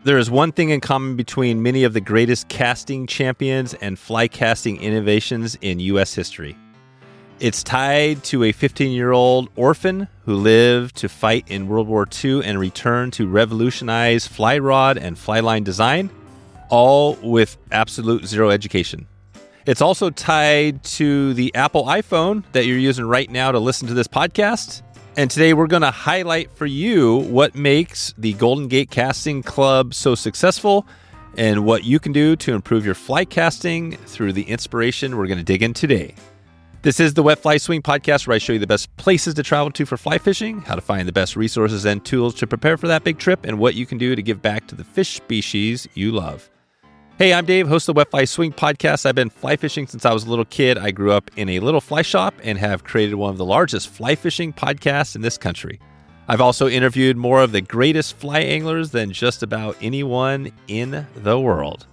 There is one thing in common between many of the greatest casting champions and fly casting innovations in U.S. history. It's tied to a 15-year-old orphan who lived to fight in World War II and return to revolutionize fly rod and fly line design, all with absolute zero education. It's also tied to the Apple iPhone that you're using right now to listen to this podcast. And today we're going to highlight for you what makes the Golden Gate Casting Club so successful and what you can do to improve your fly casting through the inspiration we're going to dig in today. This is the Wet Fly Swing Podcast, where I show you the best places to travel to for fly fishing, how to find the best resources and tools to prepare for that big trip, and what you can do to give back to the fish species you love. Hey, I'm Dave, host of the Wet Fly Swing Podcast. I've been fly fishing since I was a little kid. I grew up in a little fly shop and have created one of the largest fly fishing podcasts in this country. I've also interviewed more of the greatest fly anglers than just about anyone in the world.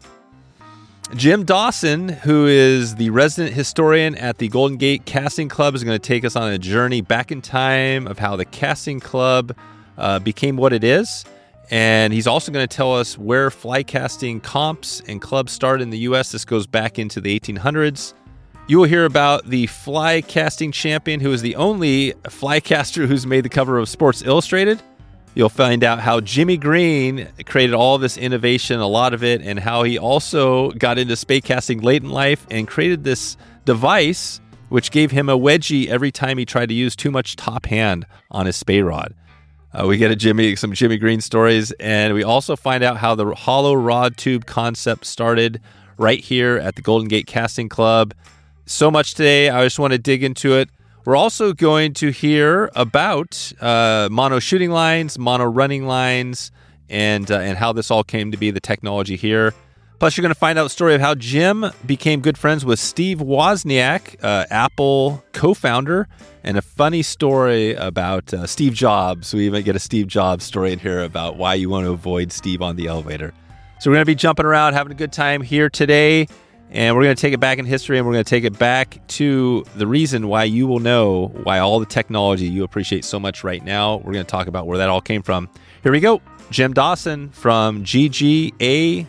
Jim Dawson, who is the resident historian at the Golden Gate Casting Club, is going to take us on a journey back in time of how the casting club became what it is. And he's also going to tell us where fly casting comps and clubs started in the U.S. This goes back into the 1800s. You will hear about the fly casting champion, who is the only fly caster who's made the cover of Sports Illustrated. You'll find out how Jimmy Green created all this innovation, a lot of it, and how he also got into spey casting late in life and created this device which gave him a wedgie every time he tried to use too much top hand on his spey rod. We get some Jimmy Green stories, and we also find out how the hollow rod tube concept started right here at the Golden Gate Casting Club. So much today. I just want to dig into it. We're also going to hear about mono shooting lines, mono running lines, and how this all came to be, the technology here. Plus, you're going to find out the story of how Jim became good friends with Steve Wozniak, Apple co-founder, and a funny story about Steve Jobs. We even get a Steve Jobs story in here about why you want to avoid Steve on the elevator. So we're going to be jumping around, having a good time here today, and we're going to take it back in history, and we're going to take it back to the reason why you will know why all the technology you appreciate so much right now. We're going to talk about where that all came from. Here we go. Jim Dawson from ggacc.org.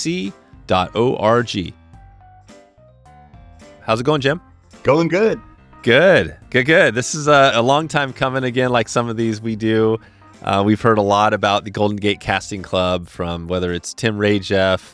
How's it going, Jim? Going good. Good. This is a long time coming again, like some of these we do. We've heard a lot about the Golden Gate Casting Club from whether it's Tim Rajeff,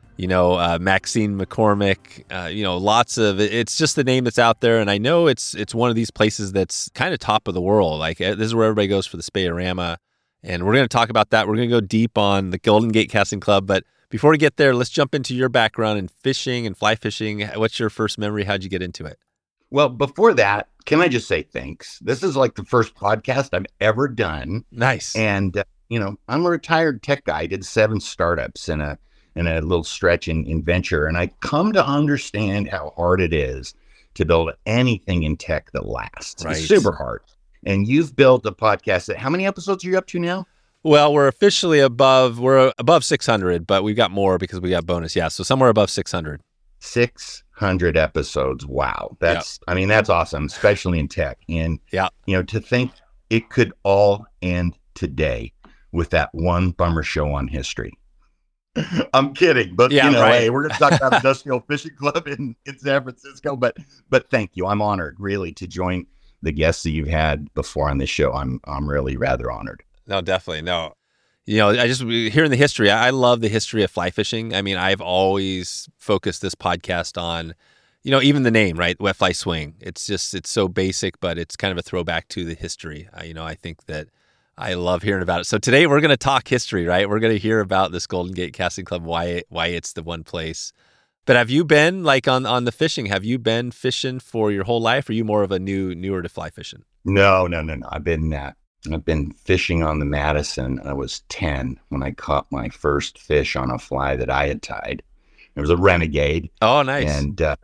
Maxine McCormick, lots of it's just the name that's out there. And I know it's one of these places that's kind of top of the world. Like this is where everybody goes for the Spey-O-Rama. And we're going to talk about that. We're going to go deep on the Golden Gate Casting Club. But before we get there, let's jump into your background in fishing and fly fishing. What's your first memory? How'd you get into it? Well, before that, can I just say thanks? This is like the first podcast I've ever done. Nice. And, I'm a retired tech guy. I did 7 startups in a little stretch in venture. And I come to understand how hard it is to build anything in tech that lasts. Right. It's super hard. And you've built a podcast how many episodes are you up to now? Well, we're officially above 600, but we've got more because we got bonus. Yeah. So somewhere above 600. 600 episodes. Wow. That's awesome, especially in tech. And, to think it could all end today with that one bummer show on history. I'm kidding, but hey, we're going to talk about Industrial Fishing Club in San Francisco, but thank you. I'm honored really to join the guests that you've had before on this show. I'm really rather honored. No, definitely. No. I just hearing the history. I love the history of fly fishing. I mean, I've always focused this podcast on, even the name, right? Wet Fly Swing. It's so basic, but it's kind of a throwback to the history. I think that I love hearing about it. So today we're going to talk history, right? We're going to hear about this Golden Gate Casting Club, why it's the one place. But have you been on the fishing? Have you been fishing for your whole life? Or are you more of a newer to fly fishing? No. I've been fishing on the Madison. I was 10 when I caught my first fish on a fly that I had tied. It was a renegade. Oh, nice. And a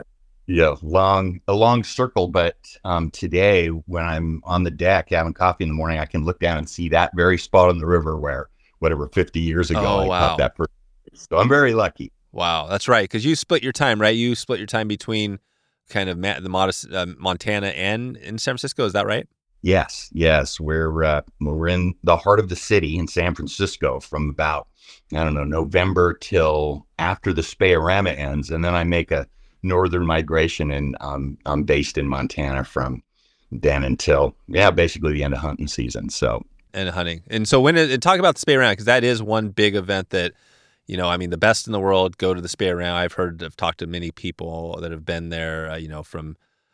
long circle. But today, when I'm on the deck having coffee in the morning, I can look down and see that very spot on the river where, 50 years ago, I caught that first fish. So I'm very lucky. Wow, that's right. Because you split your time, right? You split your time between kind of the modest Montana and in San Francisco. Is that right? Yes. We're in the heart of the city in San Francisco from about, I don't know, November till after the Spay-O-Rama ends, and then I make a northern migration, and I'm based in Montana from then until basically the end of hunting season. So and hunting, and so talk about the Spay-O-Rama, because that is one big event that, I mean, the best in the world go to the Spay-O-Rama. I've talked to many people that have been there. From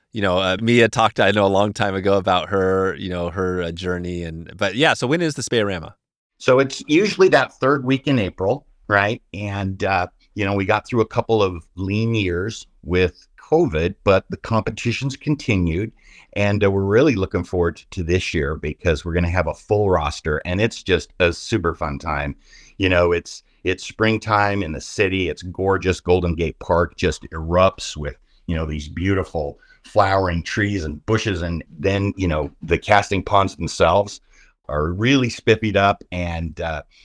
Mia talked, I know, a long time ago about her, her journey. So when is the Spay-O-Rama? So it's usually that third week in April, right? And, we got through a couple of lean years with COVID, but the competitions continued. And we're really looking forward to this year because we're going to have a full roster, and it's just a super fun time. It's springtime in the city. It's gorgeous. Golden Gate Park just erupts with, these beautiful flowering trees and bushes. And then, the casting ponds themselves are really spiffied up, and,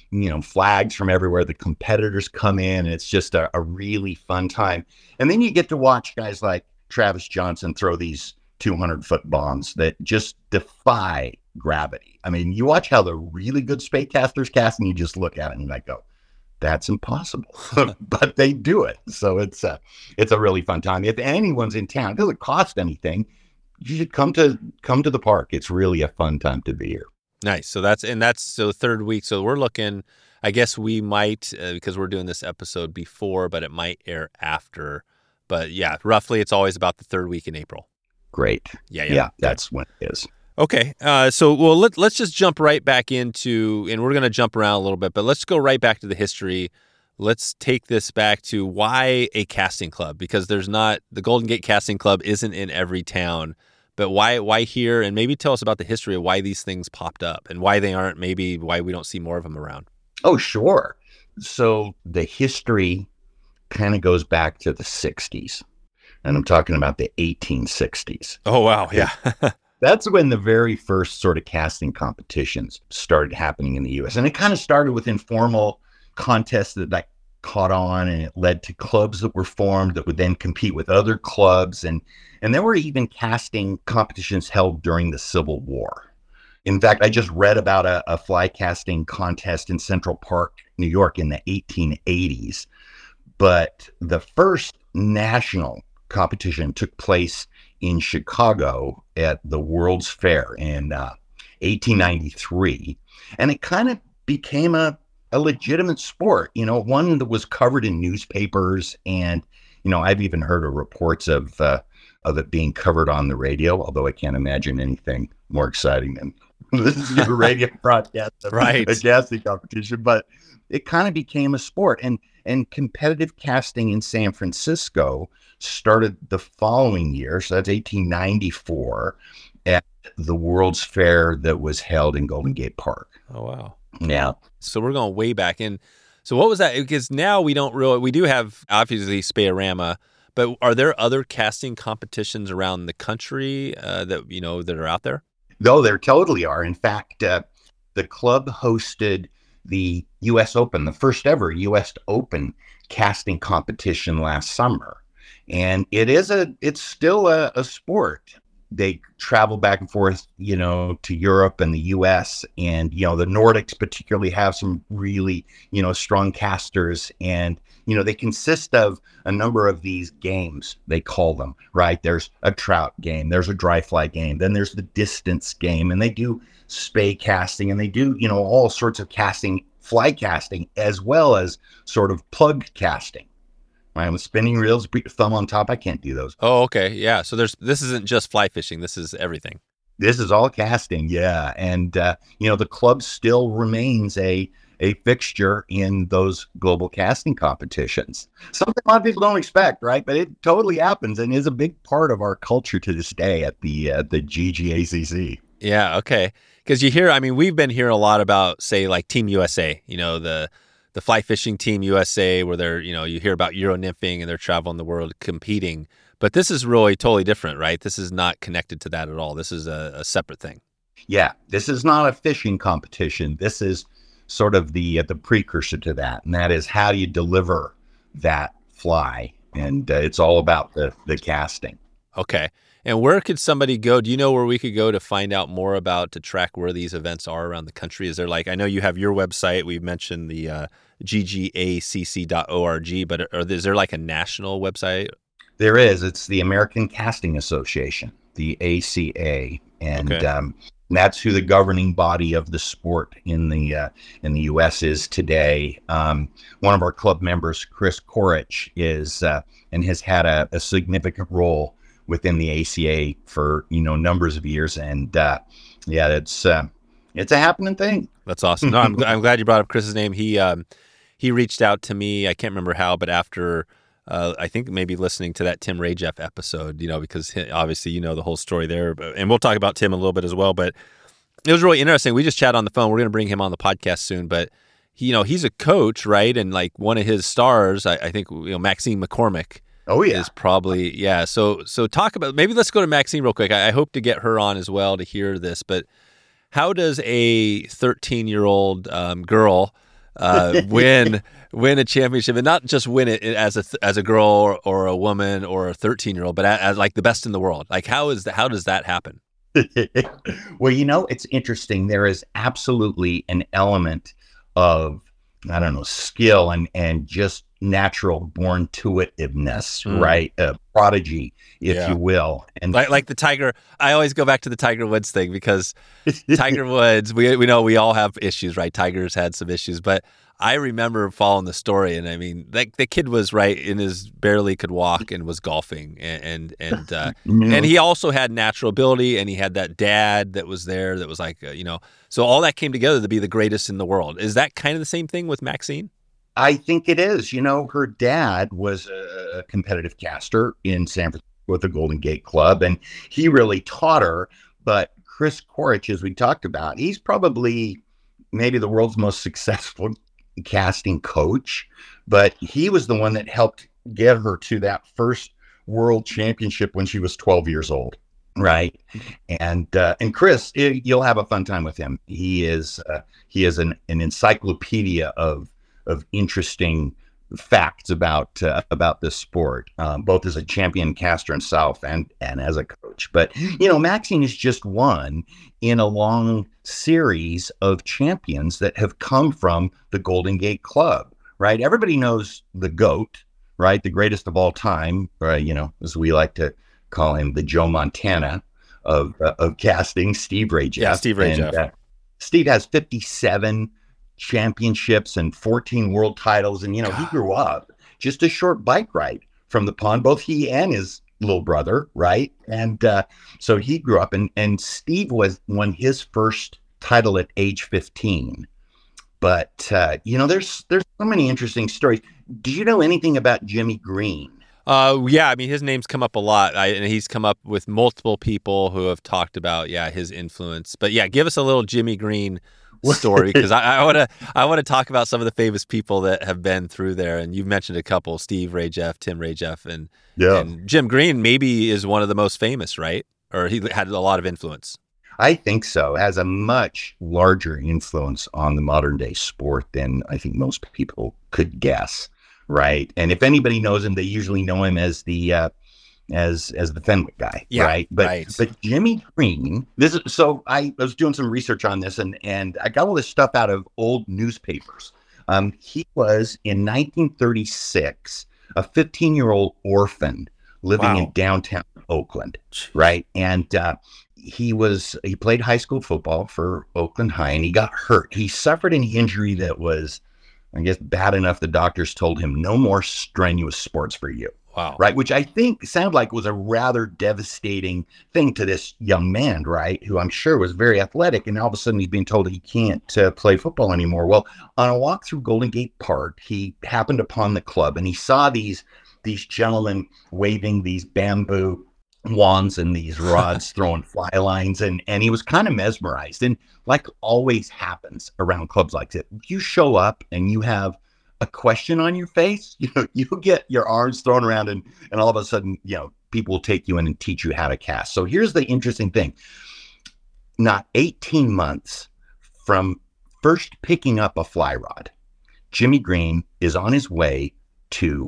flags from everywhere. The competitors come in, and it's just a really fun time. And then you get to watch guys like Travis Johnson throw these 200-foot bombs that just defy gravity. I mean, you watch how the really good spay casters cast, and you just look at it and you go, that's impossible. But they do it. So it's a really fun time. If anyone's in town, it doesn't cost anything. You should come to the park. It's really a fun time to be here. Nice. So that's third week. So we're looking, I guess we might, because we're doing this episode before, but it might air after. But yeah, roughly it's always about the third week in April. Great. Yeah, that's when it is. Okay. So let's just jump right back into, and we're going to jump around a little bit, but let's go right back to the history. Let's take this back to why a casting club, because the Golden Gate Casting Club isn't in every town. But why here? And maybe tell us about the history of why these things popped up and why they aren't, maybe why we don't see more of them around. Oh, sure. So the history kind of goes back to the 60s. And I'm talking about the 1860s. Oh, wow. Yeah. That's when the very first sort of casting competitions started happening in the U.S. And it kind of started with informal contests that caught on, and it led to clubs that were formed that would then compete with other clubs. And there were even casting competitions held during the Civil War. In fact, I just read about a fly casting contest in Central Park, New York in the 1880s. But the first national competition took place in Chicago at the World's Fair in 1893. And it kind of became a legitimate sport, one that was covered in newspapers. And, I've even heard of reports of it being covered on the radio, although I can't imagine anything more exciting than this is a radio broadcast of right. a casting competition. But it kind of became a sport. And competitive casting in San Francisco started the following year. So that's 1894 at the World's Fair that was held in Golden Gate Park. Oh, wow. Yeah. So we're going way back in. So what was that? Because now we do have obviously Spay-O-Rama, but are there other casting competitions around the country that are out there? No, there totally are. In fact, the club hosted the U.S. Open, the first ever U.S. Open casting competition last summer. And it's still a sport. They travel back and forth, to Europe and the U.S. And, the Nordics particularly have some really, strong casters. And, they consist of a number of these games, they call them, right? There's a trout game, there's a dry fly game, then there's the distance game, and they do spay casting, and they do, all sorts of casting, fly casting, as well as sort of plug casting. Right, with spinning reels, put your thumb on top. I can't do those. Oh, okay. Yeah. So this isn't just fly fishing. This is everything. This is all casting. Yeah. And, the club still remains a fixture in those global casting competitions. Something a lot of people don't expect, right? But it totally happens and is a big part of our culture to this day at the GGACC. Yeah. Okay. Because we've been hearing a lot about, say, like Team USA, the fly fishing team USA, where they're, you hear about Euro nymphing and they're traveling the world competing. But this is really totally different, right? This is not connected to that at all. This is a separate thing. Yeah, this is not a fishing competition. This is sort of the precursor to that. And that is, how do you deliver that fly? And it's all about the casting. Okay. And where could somebody go? Do you know where we could go to find out more about, to track where these events are around the country? Is there I know you have your website. We've mentioned the ggacc.org, but is there a national website? There is. It's the American Casting Association, the ACA, and that's who the governing body of the sport in the U.S. is today. One of our club members, Chris Korich, is and has had a significant role within the ACA for numbers of years, and it's a happening thing. That's awesome. No, I'm glad you brought up Chris's name. He reached out to me. I can't remember how, but after I think maybe listening to that Tim Rajeff episode, because obviously the whole story there, and we'll talk about Tim a little bit as well. But it was really interesting. We just chatted on the phone. We're going to bring him on the podcast soon, but he's a coach, right? And one of his stars, I think Maxine McCormick. Oh yeah, is probably So talk about, maybe let's go to Maxine real quick. I hope to get her on as well to hear this. But how does a 13-year-old girl win a championship, and not just win it as a girl or a woman or a 13-year-old, but as the best in the world? How does that happen? Well, it's interesting. There is absolutely an element of, skill and just natural born-to-itiveness, right? Prodigy, if you will. And like the Tiger, I always go back to the Tiger Woods thing, because Tiger Woods, we know we all have issues, right? Tiger's had some issues, but I remember following the story, and I mean, the kid was barely could walk and was golfing, and he also had natural ability, and he had that dad that was there that was so all that came together to be the greatest in the world. Is that kind of the same thing with Maxine? I think it is. Her dad was a competitive caster in San Francisco with the Golden Gate Club, and he really taught her. But Chris Korich, as we talked about, he's probably maybe the world's most successful casting coach, but he was the one that helped get her to that first world championship when she was 12 years old. Right. And Chris, you'll have a fun time with him. He is an encyclopedia of interesting facts about this sport, both as a champion caster himself and as a coach. But Maxine is just one in a long series of champions that have come from the Golden Gate Club, right? Everybody knows the GOAT, right? The greatest of all time, as we like to call him, the Joe Montana of casting, Steve Rajeff. Yeah, Steve Rajeff. And, Steve has 57 championships and 14 world titles, and he grew up just a short bike ride from the pond, both he and his little brother, right? And so he grew up, and Steve won his first title at age 15. But there's so many interesting stories. Do you know anything about Jimmy Green? Yeah, I mean, his name's come up a lot, and he's come up with multiple people who have talked about his influence. But give us a little Jimmy Green story, because I want to talk about some of the famous people that have been through there, and you've mentioned a couple: Steve Rajeff, Tim Rajeff, and Jim Green maybe is one of the most famous, right? Or he had a lot of influence. I think so. Has a much larger influence on the modern day sport than I think most people could guess, right? And if anybody knows him, they usually know him as the as the Fenwick guy, right? But Jimmy Green, I was doing some research on this, and I got all this stuff out of old newspapers. He was in 1936 a 15-year-old orphan living in downtown Oakland, right? And he played high school football for Oakland High, and he got hurt. He suffered an injury that was, I guess, bad enough the doctors told him no more strenuous sports for you. Wow. Right. Which I think sounded like was a rather devastating thing to this young man, right? Who I'm sure was very athletic. And all of a sudden he's being told that he can't play football anymore. Well, on a walk through Golden Gate Park, he happened upon the club, and he saw these gentlemen waving these bamboo wands and these rods throwing fly lines, and he was kind of mesmerized. And like always happens around clubs like that, you show up and you have a question on your face, you get your arms thrown around, and all of a sudden, people will take you in and teach you how to cast. So here's the interesting thing. Not 18 months from first picking up a fly rod, Jimmy Green is on his way to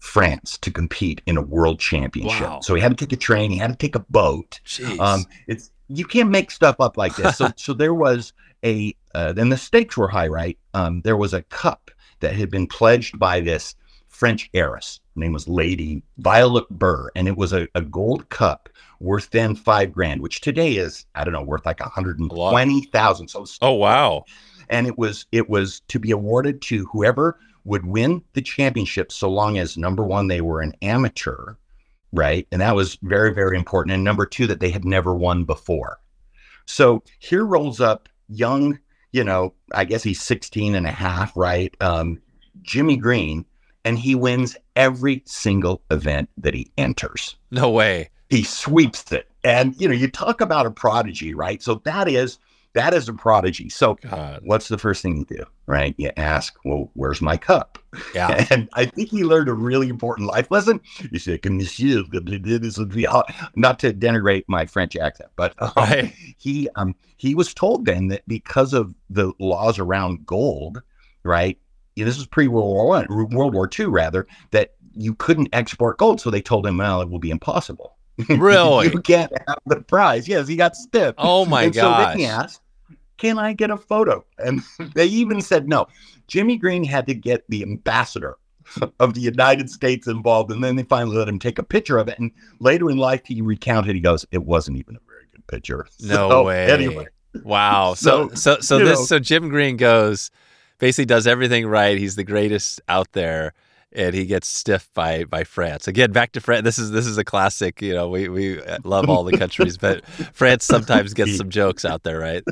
France to compete in a world championship. Wow. So he had to take a train, he had to take a boat. You can't make stuff up like this. So there was then the stakes were high, right? There was a cup that had been pledged by this French heiress. Her name was Lady Violet Burr, and it was a gold cup worth then $5,000, which today is, I don't know, worth like $120,000. So oh wow! And it was to be awarded to whoever would win the championship, so long as number one, they were an amateur, right? And that was very, very important. And number two, that they had never won before. So here rolls up young, I guess he's 16 and a half, right? Jimmy Green, and he wins every single event that he enters. No way. He sweeps it. And, you talk about a prodigy, right? So that is a prodigy. So what's the first thing you do, right? You ask, well, where's my cup? Yeah. And I think he learned a really important life lesson. He said, monsieur, not to denigrate my French accent, but right. he was told then that because of the laws around gold, right? This was pre-World War II, rather, that you couldn't export gold. So they told him, well, it will be impossible. Really? You can't have the prize. Yes, he got stiff. Oh my gosh. So then he asked, can I get a photo? And they even said no. Jimmy Green had to get the ambassador of the United States involved, and then they finally let him take a picture of it. And later in life, he recounted, he goes, it wasn't even a very good picture. No way. Anyway. Wow. So Jim Green basically does everything right. He's the greatest out there. And he gets stiffed by France. Again, back to France. This is a classic. We love all the countries, but France sometimes gets some jokes out there, right?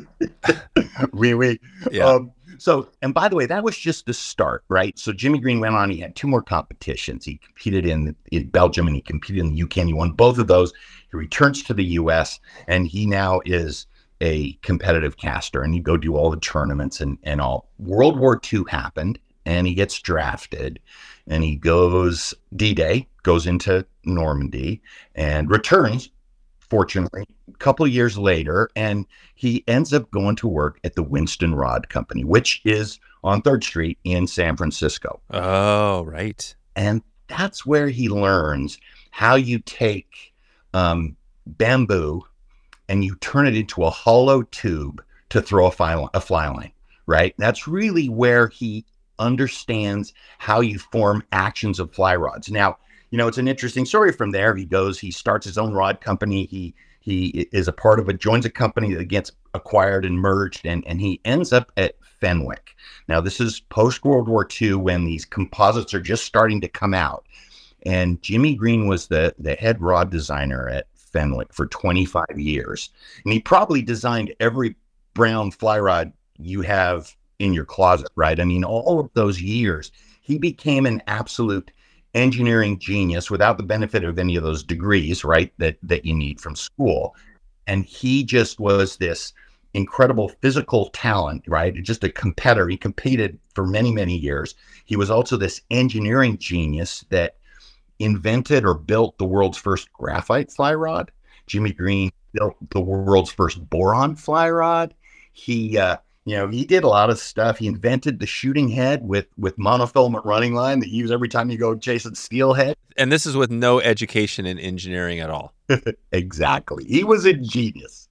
Yeah. So, and by the way, that was just the start, right? So Jimmy Green went on. He had two more competitions. He competed in Belgium and he competed in the UK, and he won both of those. He returns to the US, and he now is a competitive caster, and he'd go do all the tournaments and all. World War II happened, and he gets drafted. And he goes D-Day, goes into Normandy, and returns, fortunately, a couple of years later. And he ends up going to work at the Winston Rod Company, which is on 3rd Street in San Francisco. Oh, right. And that's where he learns how you take bamboo and you turn it into a hollow tube to throw a fly line, right? That's really where he understands how you form actions of fly rods. Now, it's an interesting story from there. He starts his own rod company. He is joins a company that gets acquired and merged, and he ends up at Fenwick. Now, this is post-World War II when these composites are just starting to come out. And Jimmy Green was the head rod designer at Fenwick for 25 years. And he probably designed every brown fly rod you have in your closet, right? I mean, all of those years, he became an absolute engineering genius without the benefit of any of those degrees, right, that you need from school. And he just was this incredible physical talent, right? Just a competitor. He competed for many, many years. He was also this engineering genius that invented or built the world's first graphite fly rod. Jimmy Green built the world's first boron fly rod. He did a lot of stuff. He invented the shooting head with monofilament running line that you use every time you go chasing steelhead. And this is with no education in engineering at all. Exactly. He was a genius.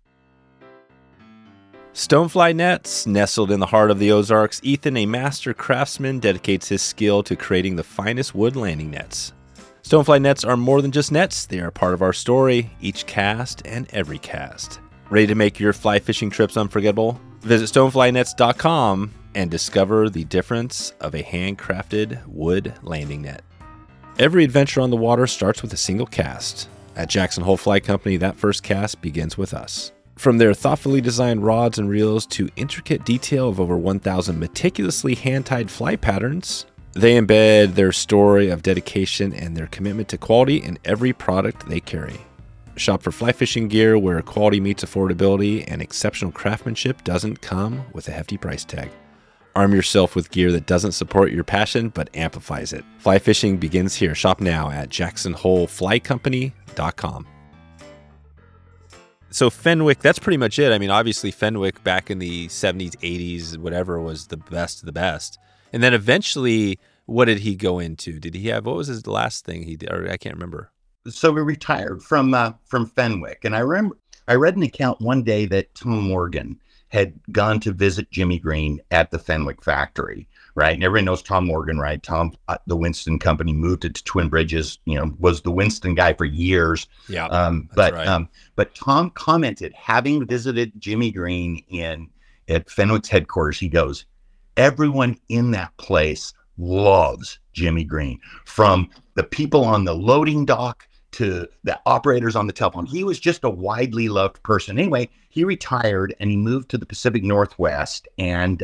Stonefly Nets, nestled in the heart of the Ozarks, Ethan, a master craftsman, dedicates his skill to creating the finest wood landing nets. Stonefly nets are more than just nets. They are part of our story, each cast and every cast. Ready to make your fly fishing trips unforgettable? Visit stoneflynets.com and discover the difference of a handcrafted wood landing net. Every adventure on the water starts with a single cast. At Jackson Hole Fly Company, that first cast begins with us. From their thoughtfully designed rods and reels to intricate detail of over 1,000 meticulously hand-tied fly patterns, they embed their story of dedication and their commitment to quality in every product they carry. Shop for fly fishing gear where quality meets affordability and exceptional craftsmanship doesn't come with a hefty price tag. Arm yourself with gear that doesn't support your passion but amplifies it. Fly fishing begins here. Shop now at jacksonholeflycompany.com. So Fenwick, that's pretty much it. I mean, obviously Fenwick back in the 70s, 80s, whatever, was the best of the best. And then eventually what did he go into? Did he have, what was his last thing he did? Or I can't remember. So he retired from Fenwick. And I read an account one day that Tom Morgan had gone to visit Jimmy Green at the Fenwick factory, right? And everybody knows Tom Morgan, right? Tom, the Winston Company, moved it to Twin Bridges, was the Winston guy for years. Yeah. But Tom commented, having visited Jimmy Green at Fenwick's headquarters, he goes, everyone in that place loves Jimmy Green, from the people on the loading dock to the operators on the telephone. He was just a widely loved person. Anyway, he retired and he moved to the Pacific Northwest, and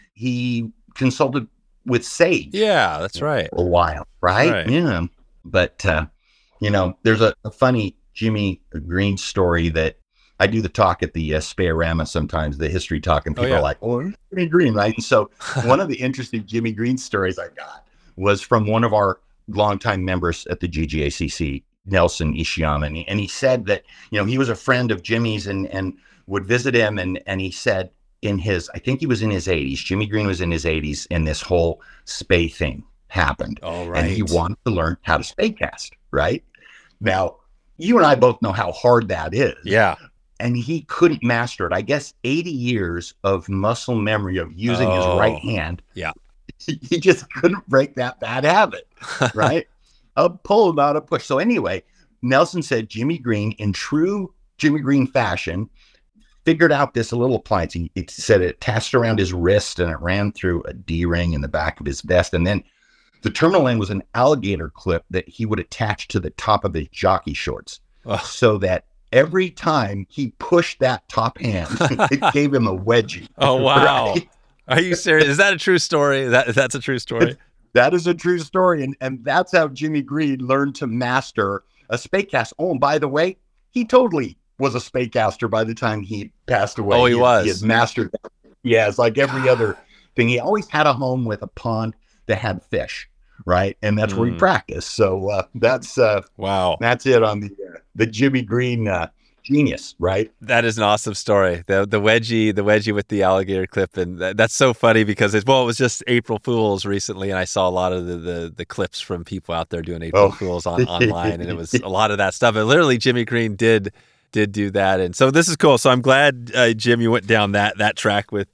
he consulted with Sage. Yeah, that's right. For a while, right? Yeah. But, there's a funny Jimmy Green story that I do the talk at the Spay-O-Rama sometimes, the history talk, and people are like, oh, Jimmy Green, right? And so one of the interesting Jimmy Green stories I got was from one of our longtime members at the GGACC, Nelson Ishiyama. And he said that, he was a friend of Jimmy's and would visit him. And he said I think he was in his 80s, Jimmy Green was in his 80s, and this whole spay thing happened. Oh, right. And he wanted to learn how to spay cast, right? Now, you and I both know how hard that is. Yeah. And he couldn't master it. I guess 80 years of muscle memory of using his right hand. Yeah. He just couldn't break that bad habit, right? A pull, not a push. So anyway, Nelson said Jimmy Green, in true Jimmy Green fashion, figured out this little appliance. He said it attached around his wrist and it ran through a D-ring in the back of his vest. And then the terminal end was an alligator clip that he would attach to the top of his jockey shorts, so that every time he pushed that top hand, it gave him a wedgie. Oh, wow. Right? Are you serious? Is that a true story? That's a true story? That is a true story. And that's how Jimmy Green learned to master a spay cast. Oh, and by the way, he totally was a spay caster by the time he passed away. Oh, he was. He had mastered that. Yeah, it's like every other thing. He always had a home with a pond that had fish, right? And that's where he practiced. So that's wow. That's it on the Jimmy Green genius, right? That is an awesome story. The wedgie with the alligator clip, and that's so funny because it was just April Fools recently, and I saw a lot of the clips from people out there doing April Fools online, and it was a lot of that stuff. And literally, Jimmy Green did do that, and so this is cool. So I'm glad Jim, you went down that track with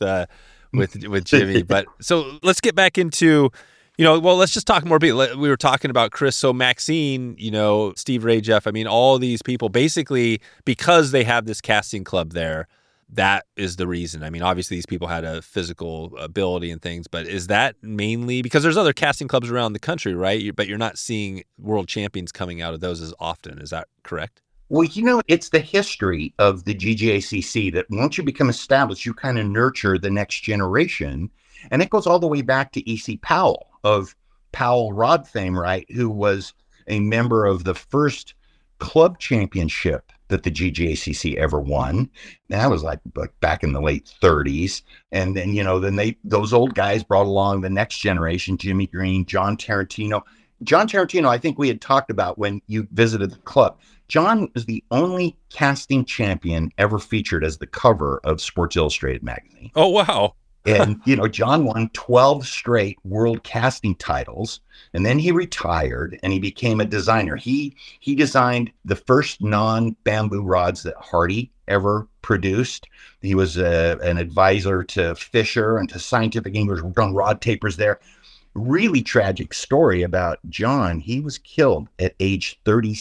Jimmy. But so let's get back into. Let's just talk more. We were talking about Chris. So Maxine, Steve Ray, Jeff, all these people, basically, because they have this casting club there, that is the reason. Obviously, these people had a physical ability and things, but is that mainly because there's other casting clubs around the country, right? But you're not seeing world champions coming out of those as often. Is that correct? Well, it's the history of the GGACC that once you become established, you kind of nurture the next generation. And it goes all the way back to E.C. Powell of Powell Rod fame, right? Who was a member of the first club championship that the GGACC ever won. That was like back in the late 30s. And then, those old guys brought along the next generation, Jimmy Green, John Tarantino. John Tarantino, I think we had talked about when you visited the club. John was the only casting champion ever featured as the cover of Sports Illustrated magazine. Oh, wow. And, John won 12 straight world casting titles, and then he retired and he became a designer. He designed the first non-bamboo rods that Hardy ever produced. He was an advisor to Fisher and to Scientific English, worked on rod tapers there. Really tragic story about John. He was killed at age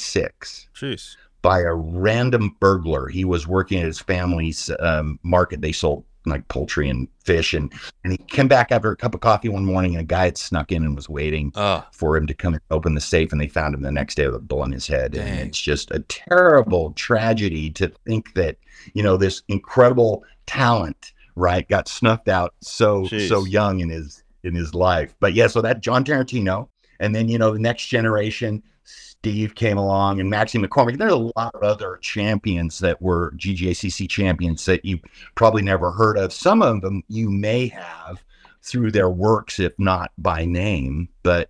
36. Jeez. By a random burglar. He was working at his family's market. They sold like poultry and fish, and he came back after a cup of coffee one morning, and a guy had snuck in and was waiting for him to come and open the safe, and they found him the next day with a bullet in his head. Dang. And it's just a terrible tragedy to think that this incredible talent, right, got snuffed out so young in his life. But yeah, so that John Tarantino, and then the next generation, Steve came along, and Maxine McCormick. There's a lot of other champions that were GGACC champions that you probably never heard of. Some of them you may have through their works, if not by name. But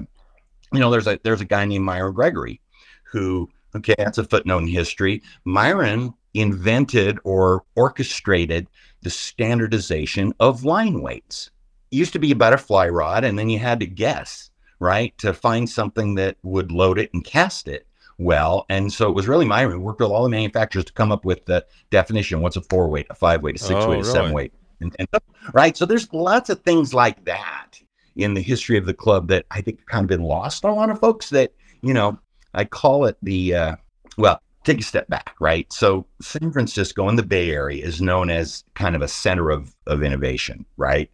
there's a guy named Myron Gregory, who, okay, that's a footnote in history. Myron invented or orchestrated the standardization of line weights used to be about a fly rod, and then you had to guess, right, to find something that would load it and cast it well. And so it was really we worked with all the manufacturers to come up with the definition. What's a 4-weight, a 5-weight, a 6-weight, a 7-weight, and right. So there's lots of things like that in the history of the club that I think kind of been lost on a lot of folks. That, I call it take a step back, right? So San Francisco in the Bay Area is known as kind of a center of innovation, right?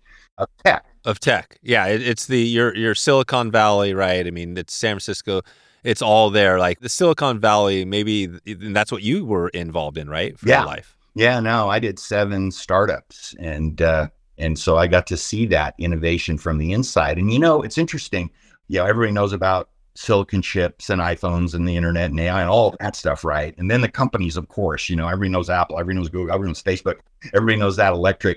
Of tech. Yeah. It's your Silicon Valley, right? I mean, it's San Francisco. It's all there. Like the Silicon Valley, maybe that's what you were involved in, right? For your life. Yeah, no, I did 7 startups, and so I got to see that innovation from the inside. And, it's interesting. Everybody knows about silicon chips and iPhones and the internet and AI and all that stuff, right? And then the companies, of course, everybody knows Apple, everybody knows Google, everybody knows Facebook, everybody knows that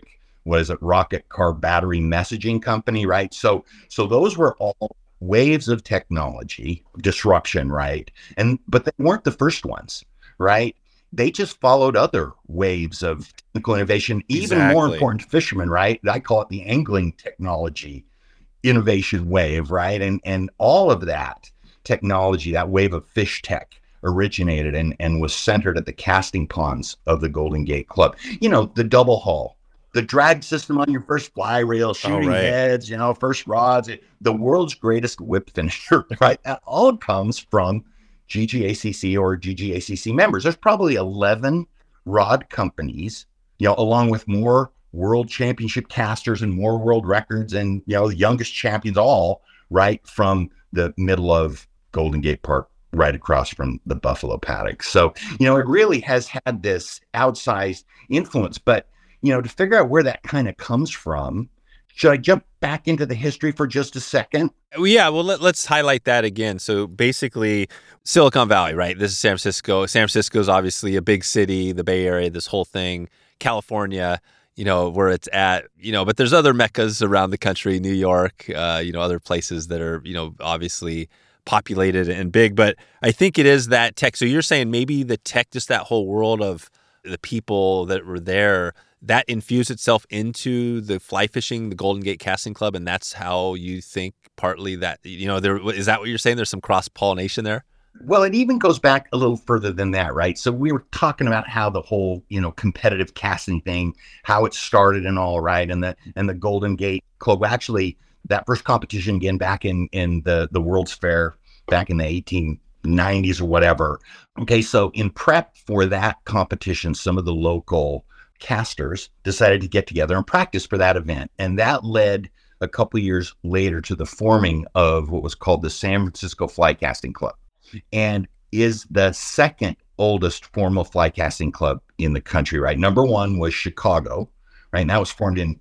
rocket car battery messaging company, right? So those were all waves of technology disruption, right? But they weren't the first ones, right? They just followed other waves of technical innovation, even more important to fishermen, right? I call it the angling technology innovation wave, right? And all of that technology, that wave of fish tech, originated and was centered at the casting ponds of the Golden Gate Club. The double hull, the drag system on your first fly reel, shooting heads, first rods, the world's greatest whip finisher, right? That all comes from GGACC or GGACC members. There's probably 11 rod companies, along with more world championship casters and more world records and, the youngest champions, all right from the middle of Golden Gate Park, right across from the Buffalo Paddock. So, it really has had this outsized influence. But, to figure out where that kind of comes from, should I jump back into the history for just a second? Yeah, well, let's highlight that again. So basically, Silicon Valley, right? This is San Francisco. San Francisco is obviously a big city, the Bay Area, this whole thing. California, where it's at, but there's other meccas around the country, New York, other places that are, obviously populated and big. But I think it is that tech. So you're saying maybe the tech, just that whole world of the people that were there, that infused itself into the fly fishing, the Golden Gate Casting Club, and that's how you think partly that, is that what you're saying? There's some cross-pollination there? Well, it even goes back a little further than that, right? So we were talking about how the whole, competitive casting thing, how it started and all, right? And the Golden Gate Club, actually, that first competition again back in the World's Fair back in the 1890s or whatever. Okay, so in prep for that competition, some of the local casters decided to get together and practice for that event. And that led a couple of years later to the forming of what was called the San Francisco Fly Casting Club, and is the second oldest formal fly casting club in the country, right? Number 1 was Chicago, right? And that was formed in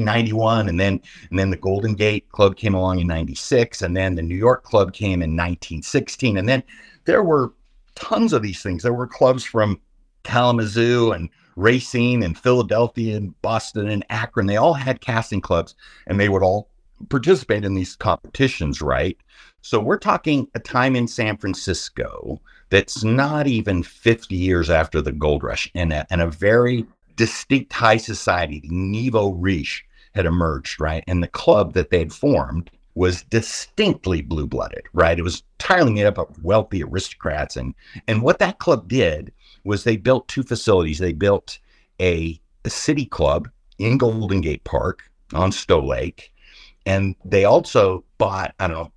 1891. And then the Golden Gate Club came along in 96. And then the New York Club came in 1916. And then there were tons of these things. There were clubs from Kalamazoo and Racine and Philadelphia and Boston and Akron. They all had casting clubs, and they would all participate in these competitions, right? So we're talking a time in San Francisco that's not even 50 years after the gold rush, and a very distinct high society, the Nouveau Riche, had emerged, right? And the club that they had formed was distinctly blue-blooded, right? It was entirely made up of wealthy aristocrats. And what that club did was they built 2 facilities. They built a city club in Golden Gate Park on Stowe Lake. And they also bought,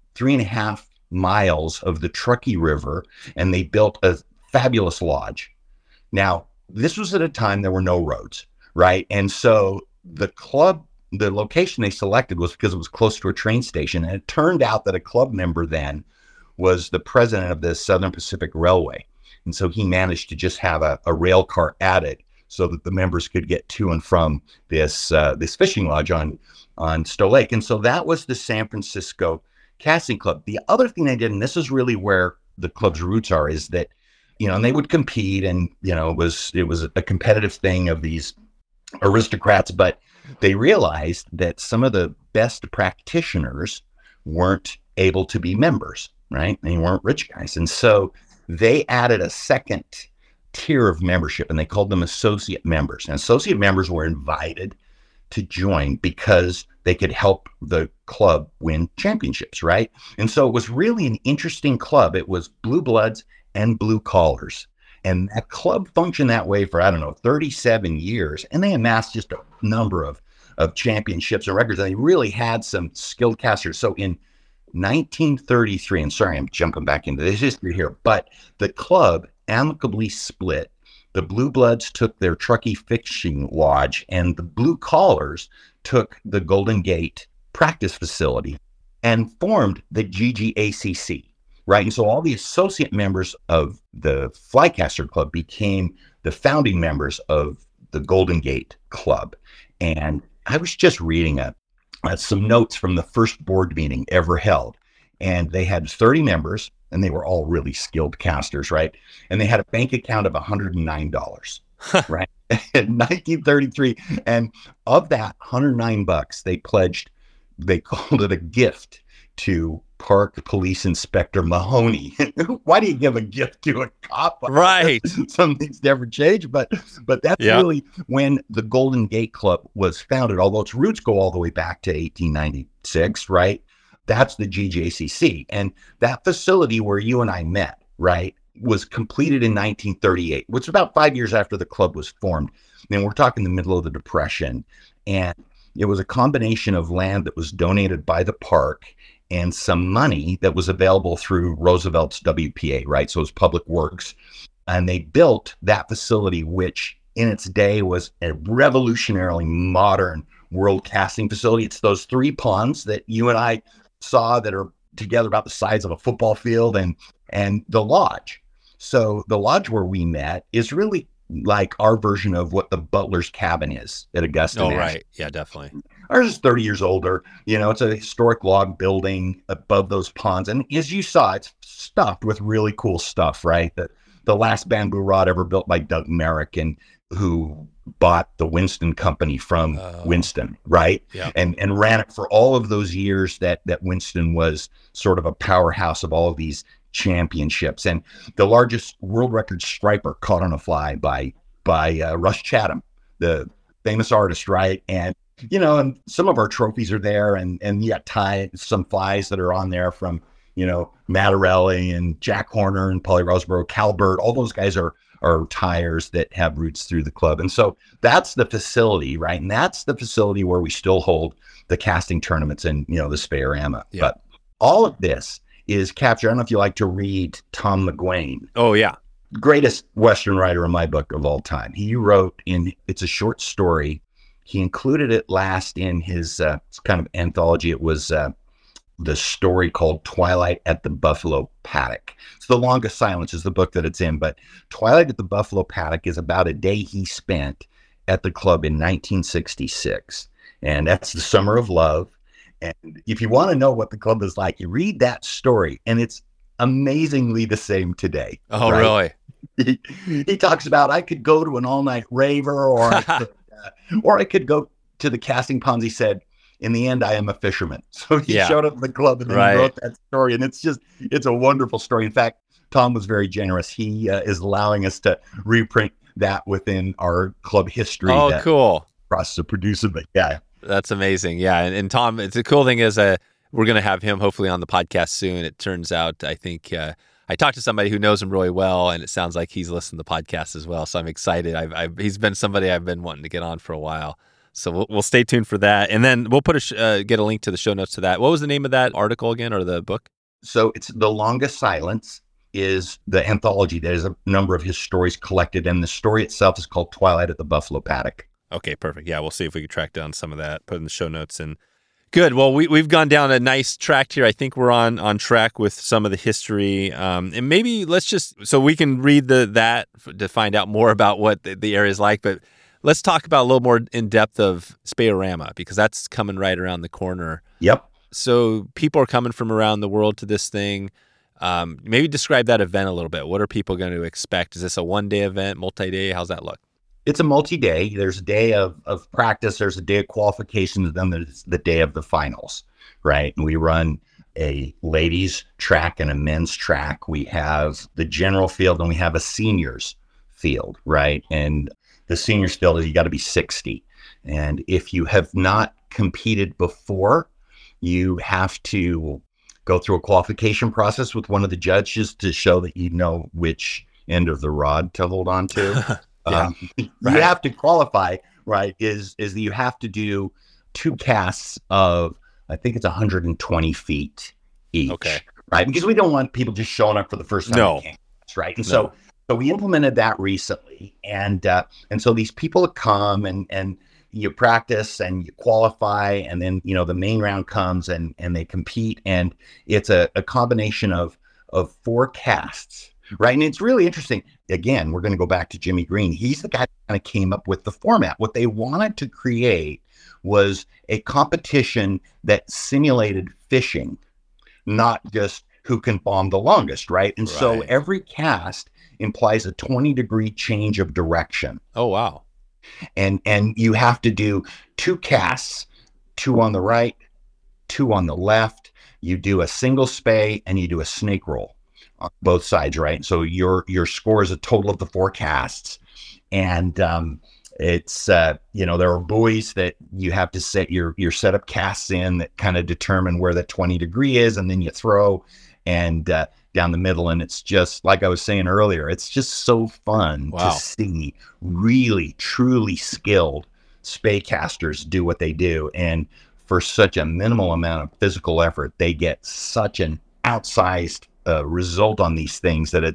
3.5 miles of the Truckee River, and they built a fabulous lodge. Now, this was at a time there were no roads, right? And so the club, the location they selected was because it was close to a train station. And it turned out that a club member then was the president of the Southern Pacific Railway. And so he managed to just have a rail car added so that the members could get to and from this fishing lodge on Stowe Lake. And so that was the San Francisco Casting Club. The other thing they did, and this is really where the club's roots are, is that, and they would compete, and, it was a competitive thing of these aristocrats, but they realized that some of the best practitioners weren't able to be members, right? They weren't rich guys. And so they added a second tier of membership, and they called them associate members. And associate members were invited to join because they could help the club win championships, right? And so it was really an interesting club. It was blue bloods and blue collars. And that club functioned that way for, 37 years. And they amassed just a number of championships and records. And they really had some skilled casters. So in 1933, and sorry, I'm jumping back into this history here, but the club amicably split. The blue bloods took their Truckee Fishing Lodge, and the blue collars took the Golden Gate practice facility and formed the GGACC. Right. And so all the associate members of the Flycaster Club became the founding members of the Golden Gate Club. And I was just reading some notes from the first board meeting ever held. And they had 30 members, and they were all really skilled casters, right? And they had a bank account of $109, right? In 1933. And of that $109, they pledged, they called it a gift to Park Police Inspector Mahoney. Why do you give a gift to a cop? Right. Some things never change, but that's really when the Golden Gate Club was founded, although its roots go all the way back to 1896, right? That's the GGACC. And that facility where you and I met, right, was completed in 1938, which is about 5 years after the club was formed. And we're talking the middle of the Depression. And it was a combination of land that was donated by the park and some money that was available through Roosevelt's WPA, right? So it was Public Works. And they built that facility, which in its day was a revolutionarily modern world casting facility. It's those 3 ponds that you and I saw that are together about the size of a football field, and the lodge. So the lodge where we met is really like our version of what the butler's cabin is at Augusta. Oh, right. Yeah, definitely. Ours is 30 years older. It's a historic log building above those ponds. And as you saw, it's stuffed with really cool stuff, right? The last bamboo rod ever built by Doug Merrick, and who bought the Winston Company from Winston, right? Yeah. And ran it for all of those years that Winston was sort of a powerhouse of all of these championships. And the largest world record striper caught on a fly by Russ Chatham, the famous artist, right? And and some of our trophies are there, and you got some flies that are on there from Mattarelli and Jack Horner and Paulie Roseborough, Calbert. All those guys are tires that have roots through the club. And so that's the facility, right? And that's the facility where we still hold the casting tournaments and the Spey-O-Rama. Yeah. But all of this is captured. I don't know if you like to read Tom McGuane. Oh, yeah. Greatest Western writer in my book of all time. He wrote it's a short story. He included it last in his kind of anthology. It was the story called Twilight at the Buffalo Paddock. It's The Longest Silence is the book that it's in, but Twilight at the Buffalo Paddock is about a day he spent at the club in 1966. And that's the Summer of Love. And if you want to know what the club is like, you read that story, and it's amazingly the same today. Oh, right? really? He talks about, I could go to an all-night raver, or I could go to the casting ponds. He said, in the end, I am a fisherman. So he showed up at the club and then he wrote that story. And it's a wonderful story. In fact, Tom was very generous. He is allowing us to reprint that within our club history. Oh, cool. Process of producing, but yeah. That's amazing. Yeah. And Tom, it's the cool thing is we're going to have him hopefully on the podcast soon. It turns out, I think, I talked to somebody who knows him really well, and it sounds like he's listened to the podcast as well. So I'm excited. He's been somebody I've been wanting to get on for a while. So we'll stay tuned for that. And then we'll get a link to the show notes to that. What was the name of that article again, or the book? So it's The Longest Silence is the anthology. There's a number of his stories collected, and the story itself is called Twilight at the Buffalo Paddock. Okay, perfect. Yeah, we'll see if we can track down some of that, put in the show notes. And good. Well, we've gone down a nice track here. I think we're on track with some of the history. And maybe so we can read that to find out more about what the area is like. But let's talk about a little more in depth of Spey-O-Rama, because that's coming right around the corner. Yep. So people are coming from around the world to this thing. Maybe describe that event a little bit. What are people going to expect? Is this a one-day event, multi-day? How's that look? It's a multi-day. There's a day of practice. There's a day of qualifications. Then there's the day of the finals, right? And we run a ladies track and a men's track. We have the general field and we have a seniors field, right? And the seniors field is you got to be 60. And if you have not competed before, you have to go through a qualification process with one of the judges to show that you know which end of the rod to hold on to. Right. You have to qualify, right? Is that you have to do 2 casts of, I think it's 120 feet each. Okay. Right. Because we don't want people just showing up for the first time. No. Right. And so we implemented that recently. And so these people come and you practice and you qualify, and then, the main round comes and they compete. And it's a combination of 4 casts. Right. And it's really interesting. Again, we're going to go back to Jimmy Green. He's the guy that kind of came up with the format. What they wanted to create was a competition that simulated fishing, not just who can bomb the longest. Right. And so every cast implies a 20-degree change of direction. Oh, wow. And you have to do 2 casts, 2 on the right, 2 on the left. You do a single spay and you do a snake roll on both sides, right? So your score is a total of the 4 casts. And it's, there are buoys that you have to set your setup casts in that kind of determine where that 20-degree is. And then you throw and down the middle. And it's just, like I was saying earlier, it's just so fun to see really, truly skilled spay casters do what they do. And for such a minimal amount of physical effort, they get such an outsized result on these things that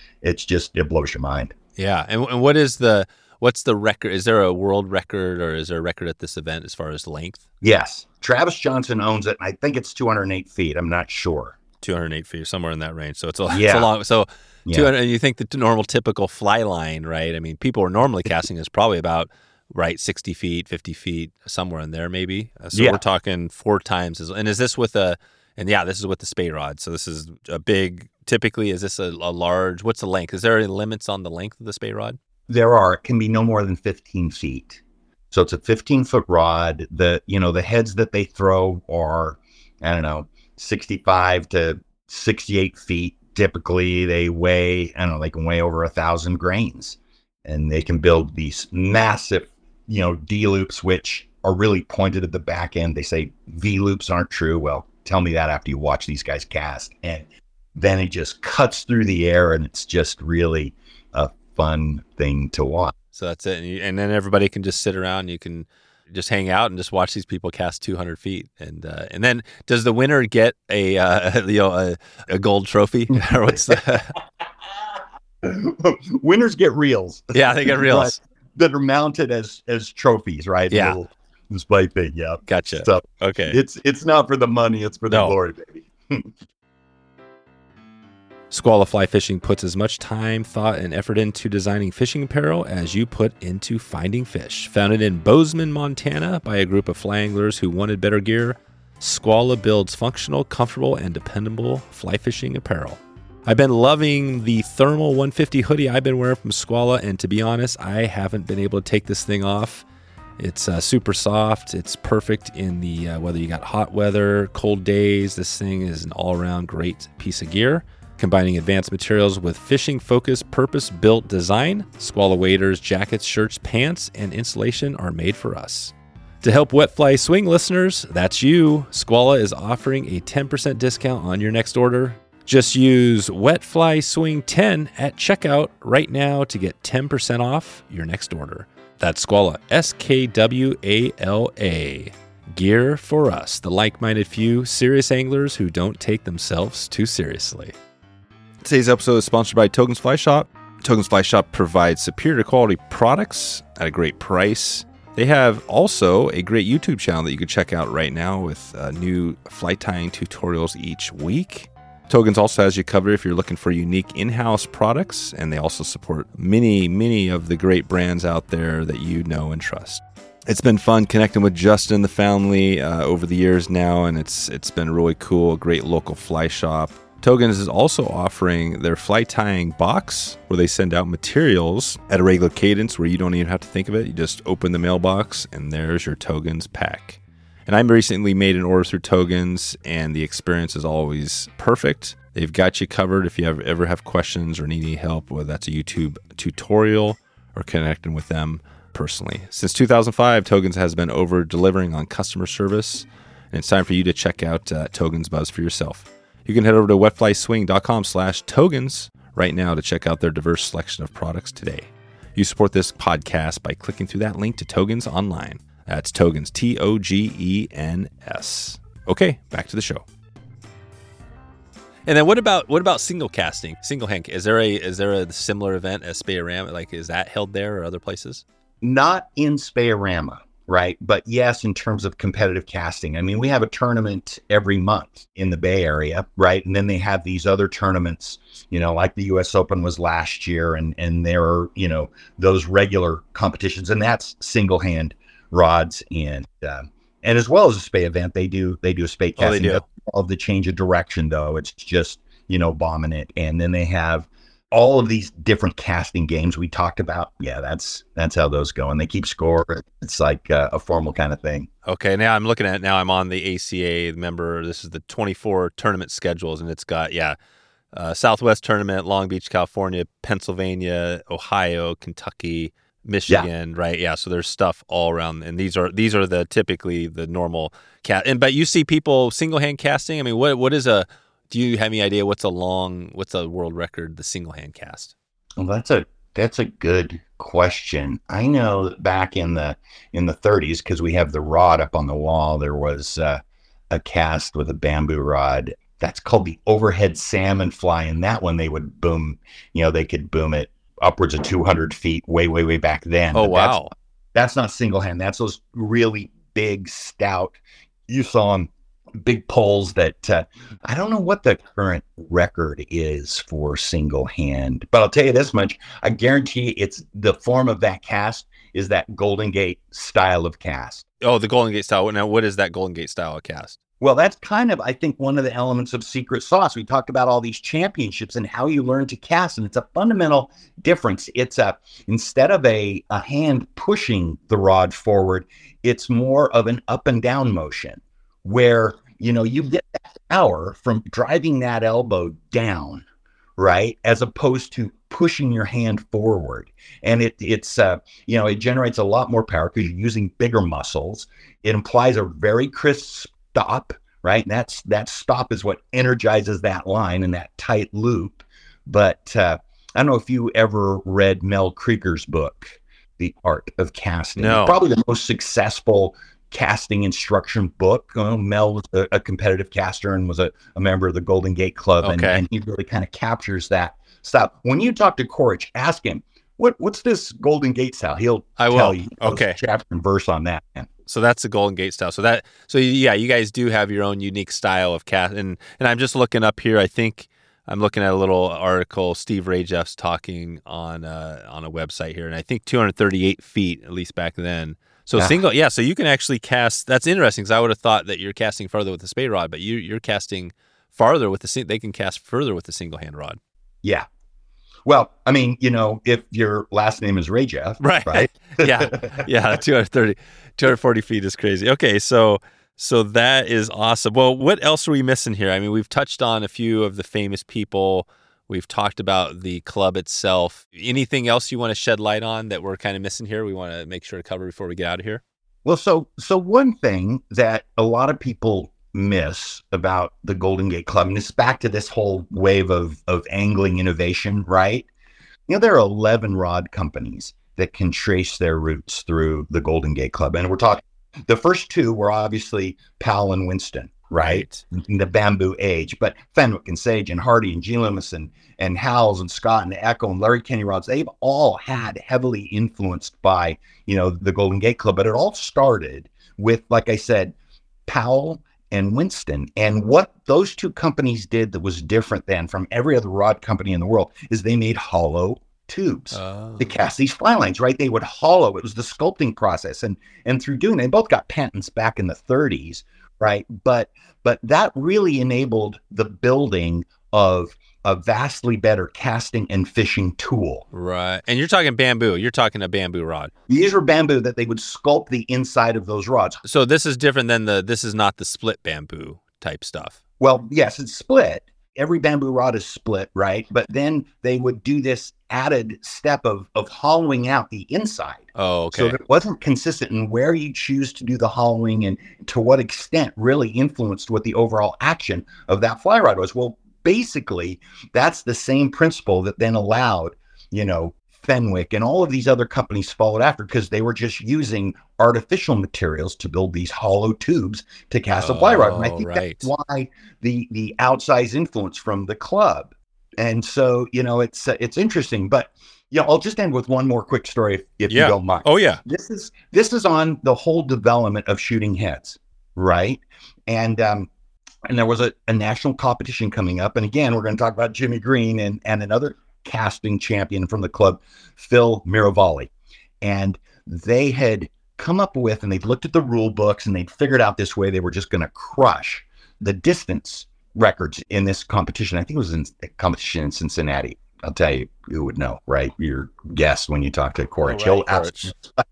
it blows your mind. Yeah. And what's the record? Is there a world record, or is there a record at this event as far as length? Yes. Travis Johnson owns it. And I think it's 208 feet. I'm not sure. 208 feet, somewhere in that range. So it's a long. So 200. And you think the normal typical fly line, right? I mean, people are normally casting is probably about 60 feet, 50 feet, somewhere in there, maybe. So we're talking 4 times. And is this with this is with the spay rod. So this is a big. Typically, is this a large? What's the length? Is there any limits on the length of the spay rod? There are. It can be no more than 15 feet. So it's a 15-foot rod. The heads that they throw are, 65 to 68 feet. Typically, they weigh, they can weigh over 1,000 grains. And they can build these massive, D-loops, which are really pointed at the back end. They say V-loops aren't true. Well, tell me that after you watch these guys cast. And then it just cuts through the air, and it's just really a fun thing to watch. So that's it. And then everybody can just sit around. You can just hang out and just watch these people cast 200 feet. And then does the winner get a gold trophy? Or what's the... Winners get reels. Yeah, they get reels that are mounted as trophies, right? Yeah. Little display thing. Yeah. Gotcha. So okay. It's not for the money. It's for the glory, baby. Squala Fly Fishing puts as much time, thought, and effort into designing fishing apparel as you put into finding fish. Founded in Bozeman, Montana by a group of fly anglers who wanted better gear, Squala builds functional, comfortable, and dependable fly fishing apparel. I've been loving the Thermal 150 hoodie I've been wearing from Squala, and to be honest, I haven't been able to take this thing off. It's super soft. It's perfect in the whether you got hot weather, cold days. This thing is an all-around great piece of gear. Combining advanced materials with fishing-focused, purpose-built design, Squala waders, jackets, shirts, pants, and insulation are made for us. To help Wet Fly Swing listeners, that's you, Squala is offering a 10% discount on your next order. Just use Wet Fly Swing 10 at checkout right now to get 10% off your next order. That's Squala, SKWALA. Gear for us, the like-minded few, serious anglers who don't take themselves too seriously. Today's episode is sponsored by Togens Fly Shop. Togens Fly Shop provides superior quality products at a great price. They have also a great YouTube channel that you can check out right now with new fly tying tutorials each week. Togens also has you covered if you're looking for unique in-house products, and they also support many of the great brands out there that you know and trust. It's been fun connecting with Justin and the family over the years now, and it's been really cool. A great local fly shop. Togens is also offering their fly tying box, where they send out materials at a regular cadence where you don't even have to think of it. You just open the mailbox and there's your Togens pack. And I recently made an order through Togens, and the experience is always perfect. They've got you covered if you ever have questions or need any help, whether that's a YouTube tutorial or connecting with them personally. Since 2005, Togans has been over-delivering on customer service, and it's time for you to check out Togans Buzz for yourself. You can head over to wetflyswing.com/Togans right now to check out their diverse selection of products today. You support this podcast by clicking through that link to Togans online. That's Togans, Togens. Okay, back to the show. And then what about single casting, single hand? Is there a similar event as Spey-O-Rama? Like, is that held there or other places? Not in Spey-O-Rama, right? But yes, in terms of competitive casting. I mean, we have a tournament every month in the Bay Area, right? And then they have these other tournaments, like the U.S. Open was last year, and there are, those regular competitions, and that's single hand rods and as well as a Spey event, they do a Spey casting. They do. Of the change of direction, though, it's just bombing it, and then they have all of these different casting games we talked about. Yeah, that's how those go, and they keep score. It's like a formal kind of thing. Okay, now I'm looking at it now. I'm on the ACA member. This is the 24 tournament schedules, and it's got Southwest tournament, Long Beach, California, Pennsylvania, Ohio, Kentucky, Michigan, right? Yeah, so there's stuff all around, and these are the typically the normal cast. But you see people single hand casting. I mean, what is do you have any idea what's a world record, the single hand cast? Well, that's a good question. I know that back in the 30s, because we have the rod up on the wall, there was a cast with a bamboo rod. That's called the overhead salmon fly, and that one they would boom. They could boom it upwards of 200 feet way back then. Oh, wow. That's not single hand. That's those really big, stout, you saw them, big poles that I don't know what the current record is for single hand, but I'll tell you this much. I guarantee it's the form of that cast is that Golden Gate style of cast. Oh, the Golden Gate style. Now, what is that Golden Gate style of cast? Well, that's kind of, I think, one of the elements of secret sauce. We talked about all these championships and how you learn to cast, and it's a fundamental difference. It's instead of a hand pushing the rod forward, it's more of an up and down motion where, you get that power from driving that elbow down, right? As opposed to pushing your hand forward. And it generates a lot more power because you're using bigger muscles. It implies a very crisp stop, right? And that stop is what energizes that line and that tight loop. But I don't know if you ever read Mel Krieger's book, The Art of Casting. No. Probably the most successful casting instruction book. Mel was a competitive caster and was a member of the Golden Gate Club. Okay. And he really kind of captures that style. When you talk to Korich, ask him, what's this Golden Gate style? He'll tell you. Okay. Chapter and verse on that, man. So that's the Golden Gate style. So yeah, you guys do have your own unique style of cast. And I'm just looking up here. I think I'm looking at a little article Steve Rajeff's talking on a website here, and I think 238 feet, at least back then. So single, yeah. So you can actually cast. That's interesting because I would have thought that you're casting farther with the Spey rod, but you're casting farther with they can cast further with the single hand rod. Yeah. Well, I mean, if your last name is Rajeff, right? Yeah, 240 feet is crazy. Okay, so that is awesome. Well, what else are we missing here? I mean, we've touched on a few of the famous people. We've talked about the club itself. Anything else you want to shed light on that we're kind of missing here? We want to make sure to cover before we get out of here. Well, so one thing that a lot of people miss about the Golden Gate Club, and it's back to this whole wave of angling innovation, right? There are 11 rod companies that can trace their roots through the Golden Gate Club. And we're talking, the first two were obviously Powell and Winston, right? In the bamboo age, but Fenwick and Sage and Hardy and G. Loomis and Howells and Scott and Echo and Larry Kenny rods, they've all had heavily influenced by, the Golden Gate Club. But it all started with, like I said, Powell and Winston. And what those two companies did that was different than from every other rod company in the world is they made hollow tubes to cast these fly lines, right? They would hollow. It was the sculpting process. And through doing, they both got patents back in the 30s, right? But that really enabled the building of a vastly better casting and fishing tool. Right. And you're talking bamboo. You're talking a bamboo rod. These were bamboo that they would sculpt the inside of those rods. So this is different than this is not the split bamboo type stuff. Well, yes, it's split. every bamboo rod is split, right? But then they would do this added step of hollowing out the inside. Oh, okay. So it wasn't consistent in where you choose to do the hollowing and to what extent really influenced what the overall action of that fly rod was. Well, basically, that's the same principle that then allowed, Fenwick and all of these other companies followed after, because they were just using artificial materials to build these hollow tubes to cast a fly rod. And I think that's why the outsized influence from the club. And so, it's interesting. But I'll just end with one more quick story if you don't mind. Oh yeah. This is on the whole development of shooting heads, right? And there was a national competition coming up. And again, we're going to talk about Jimmy Green and another casting champion from the club, Phil Miravalli. And they had come up with, and they'd looked at the rule books, and they'd figured out this way they were just going to crush the distance records in this competition. I think it was in a competition in Cincinnati. I'll tell you, who would know, right? Your guess when you talk to Quaritch. He'll ask.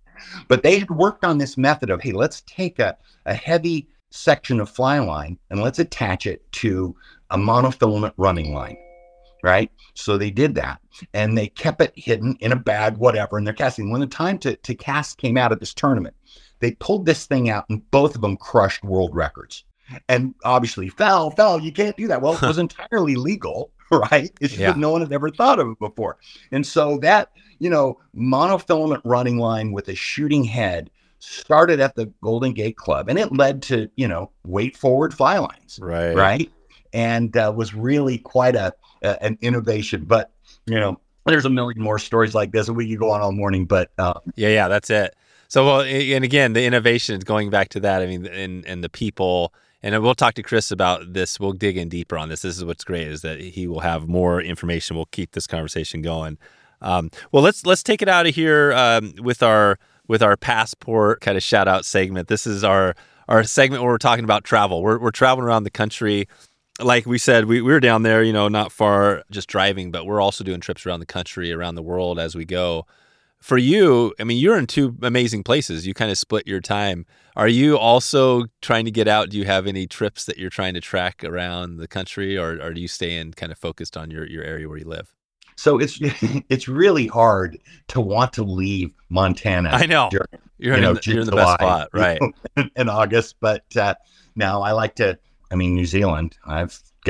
But they had worked on this method of, hey, let's take a heavy section of fly line and let's attach it to a monofilament running line. Right. So they did that, and they kept it hidden in a bag, whatever. And they're casting. When the time to cast came out of this tournament, they pulled this thing out, and both of them crushed world records. And obviously, foul, you can't do that. Well, it was entirely legal, right? It's just no one had ever thought of it before. And so that, monofilament running line with a shooting head started at the Golden Gate Club, and it led to, weight forward fly lines. Right. And was really quite an innovation. But, there's a million more stories like this, and we could go on all morning. But that's it. So, well, and again, the innovation is going back to that. I mean, and the people, and we'll talk to Chris about this. We'll dig in deeper on this. This is what's great, is that he will have more information. We'll keep this conversation going. Well, let's take it out of here with our passport kind of shout out segment. This is our segment where we're talking about travel. We're traveling around the country. Like we said, we were down there, not far just driving, but we're also doing trips around the country, around the world as we go. For you, I mean, you're in two amazing places. You kind of split your time. Are you also trying to get out? Do you have any trips that you're trying to track around the country, or do you stay in kind of focused on your area where you live? So it's really hard to want to leave Montana. I know. You're in the best spot, right? In August. But now I like to, New Zealand, I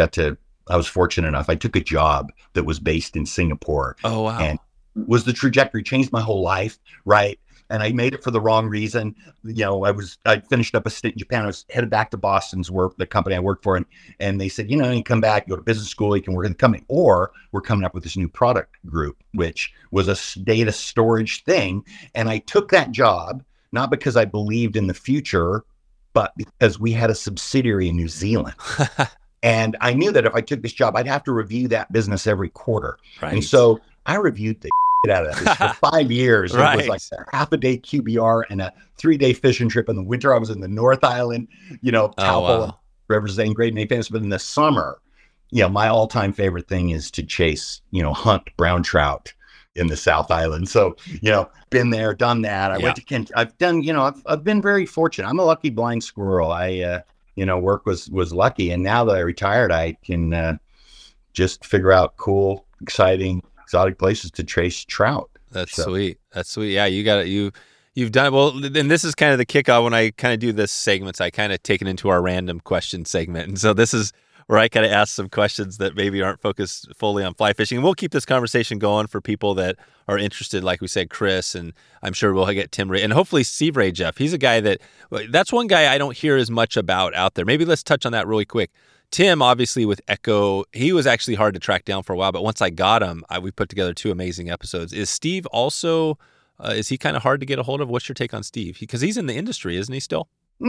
was fortunate enough. I took a job that was based in Singapore. Oh, wow. And was the trajectory, changed my whole life, right? And I made it for the wrong reason. I finished up a stint in Japan. I was headed back to Boston's work, the company I worked for. And they said, you come back, go to business school, you can work in the company. Or we're coming up with this new product group, which was a data storage thing. And I took that job, not because I believed in the future, but because we had a subsidiary in New Zealand. And I knew that if I took this job, I'd have to review that business every quarter. Right. And so I reviewed the out of that for 5 years. Right. It was like a half a day QBR and a 3-day fishing trip. In the winter, I was in the North Island, Taupo, Rivers and Great May famous. But in the summer, my all-time favorite thing is to chase, hunt brown trout in the South Island. So, been there, done that. I went to Kent. I've done, I've been very fortunate. I'm a lucky blind squirrel. Work was lucky. And now that I retired, I can just figure out cool, exciting, exotic places to chase trout. That's sweet. Yeah, you got it. You've done it. Well, and this is kind of the kickoff. When I kind of do this segments, I kind of take it into our random question segment. And so this is where I kind of ask some questions that maybe aren't focused fully on fly fishing. And we'll keep this conversation going for people that are interested. Like we said, Chris, and I'm sure we'll get Tim Ray, and hopefully Steve Ray Jeff. He's a guy that's one guy I don't hear as much about out there. Maybe let's touch on that really quick. Tim, obviously with Echo, he was actually hard to track down for a while, but once I got him, we put together 2 amazing episodes. Is Steve also, is he kind of hard to get a hold of? What's your take on Steve? Because he's in the industry, isn't he still?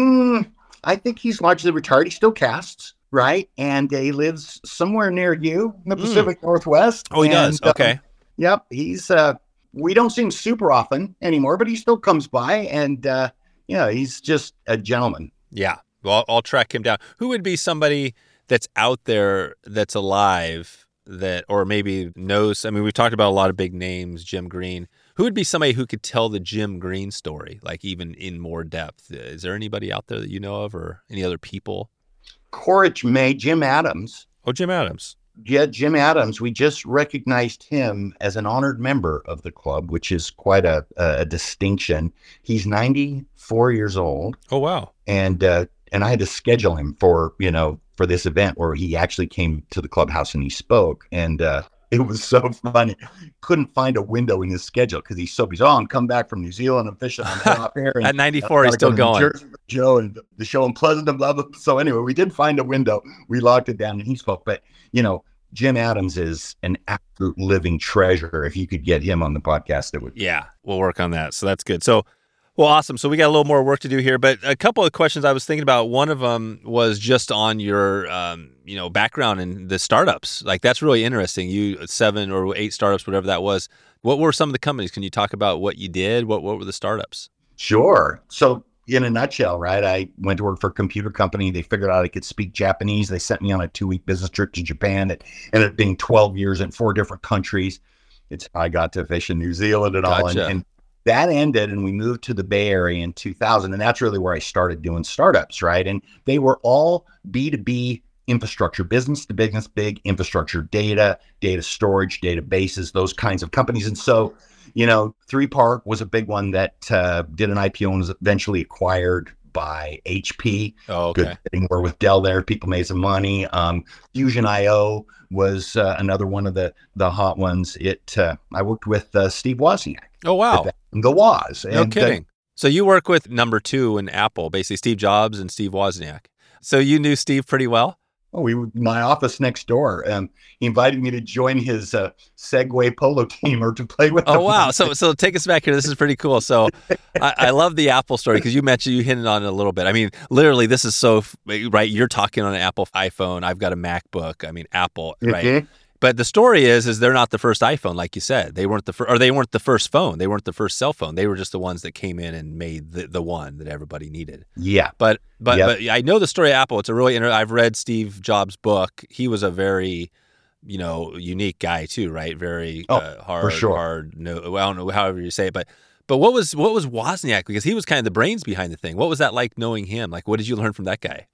I think he's largely retired. He still casts, right? And he lives somewhere near you in the Pacific Northwest. Oh, he does? Okay. Yep. He's, we don't see him super often anymore, but he still comes by, and, he's just a gentleman. Yeah. Well, I'll track him down. Who would be somebody that's out there that's alive or maybe knows? I mean, we've talked about a lot of big names, Jim Green. Who would be somebody who could tell the Jim Green story, like even in more depth? Is there anybody out there that you know of, or any other people? Quaritch May, Jim Adams. Oh, Jim Adams. Yeah, Jim Adams. We just recognized him as an honored member of the club, which is quite a distinction. He's 94 years old. Oh, wow. And I had to schedule him for this event where he actually came to the clubhouse and he spoke. And it was so funny. Couldn't find a window in his schedule because he's so busy. Oh, I'm coming back from New Zealand. I'm fishing. I'm off here. At 94, he's still going. Jersey, Joe, and the show in Pleasanton, blah, blah. So anyway, we did find a window. We locked it down and he spoke. But, Jim Adams is an absolute living treasure. If you could get him on the podcast, it would. Yeah, we'll work on that. So that's good. So, well, awesome. So we got a little more work to do here, but a couple of questions I was thinking about. One of them was just on your, background in the startups. Like, that's really interesting. You 7 or 8 startups, whatever that was. What were some of the companies? Can you talk about what you did? What were the startups? Sure. So in a nutshell, right, I went to work for a computer company. They figured out I could speak Japanese. They sent me on a 2-week business trip to Japan. It ended up being 12 years in 4 different countries. I got to fish in New Zealand and all. And that ended, and we moved to the Bay Area in 2000. And that's really where I started doing startups, right? And they were all B2B infrastructure, business to business, big infrastructure, data storage, databases, those kinds of companies. And so, 3Park was a big one that did an IPO and was eventually acquired by HP. Oh, okay. Good thing we're with Dell there. People made some money. Fusion.io was another one of the hot ones. I worked with Steve Wozniak. Oh, wow. The Woz. No kidding. So you work with number 2 in Apple, basically Steve Jobs and Steve Wozniak. So you knew Steve pretty well? Oh, we were my office next door. He invited me to join his Segway polo team or to play with him. Oh, wow. So take us back here. This is pretty cool. So I love the Apple story because you hinted on it a little bit. I mean, literally, this is so, right? You're talking on an Apple iPhone. I've got a MacBook. I mean, Apple, right? Mm-hmm. But the story is they're not the first iPhone, like you said. They weren't the first, or they weren't the first phone. They weren't the first cell phone. They were just the ones that came in and made the one that everybody needed. Yeah. But I know the story of Apple. It's a really I've read Steve Jobs' book. He was a very, unique guy too, right? Very hard, for sure. hard. No, I don't know however you say it, but what was Wozniak? Because he was kind of the brains behind the thing. What was that like knowing him? Like, what did you learn from that guy?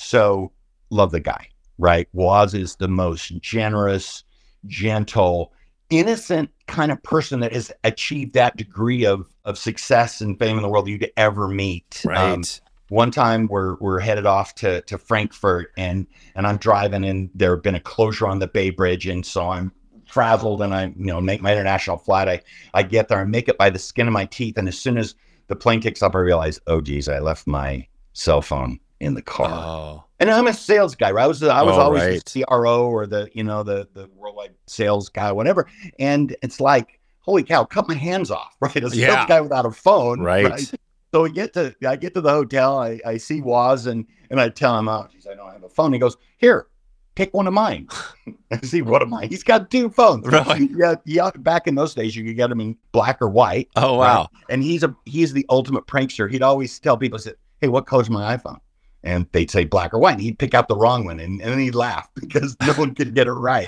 So love the guy. Right. Woz is the most generous, gentle, innocent kind of person that has achieved that degree of success and fame in the world you'd ever meet. Right. One time we're headed off to Frankfurt and I'm driving and there had been a closure on the Bay Bridge. And so I'm frazzled and I, make my international flight. I get there and make it by the skin of my teeth. And as soon as the plane takes up, I realize, oh, geez, I left my cell phone in the car. Oh. And I'm a sales guy, right? I was always right. the CRO or the worldwide sales guy, whatever. And it's like, holy cow, cut my hands off, right? A sales guy without a phone, right? So I get to the hotel, I see Woz and I tell him, oh, geez, I don't have a phone. He goes, here, pick one of mine. I see, what am I? He's got 2 phones. Really? Yeah. Back in those days, you could get them in black or white. Oh, wow. Right? And he's the ultimate prankster. He'd always tell people, hey, what color's my iPhone? And they'd say black or white. And he'd pick out the wrong one, and then he'd laugh because no one could get it right.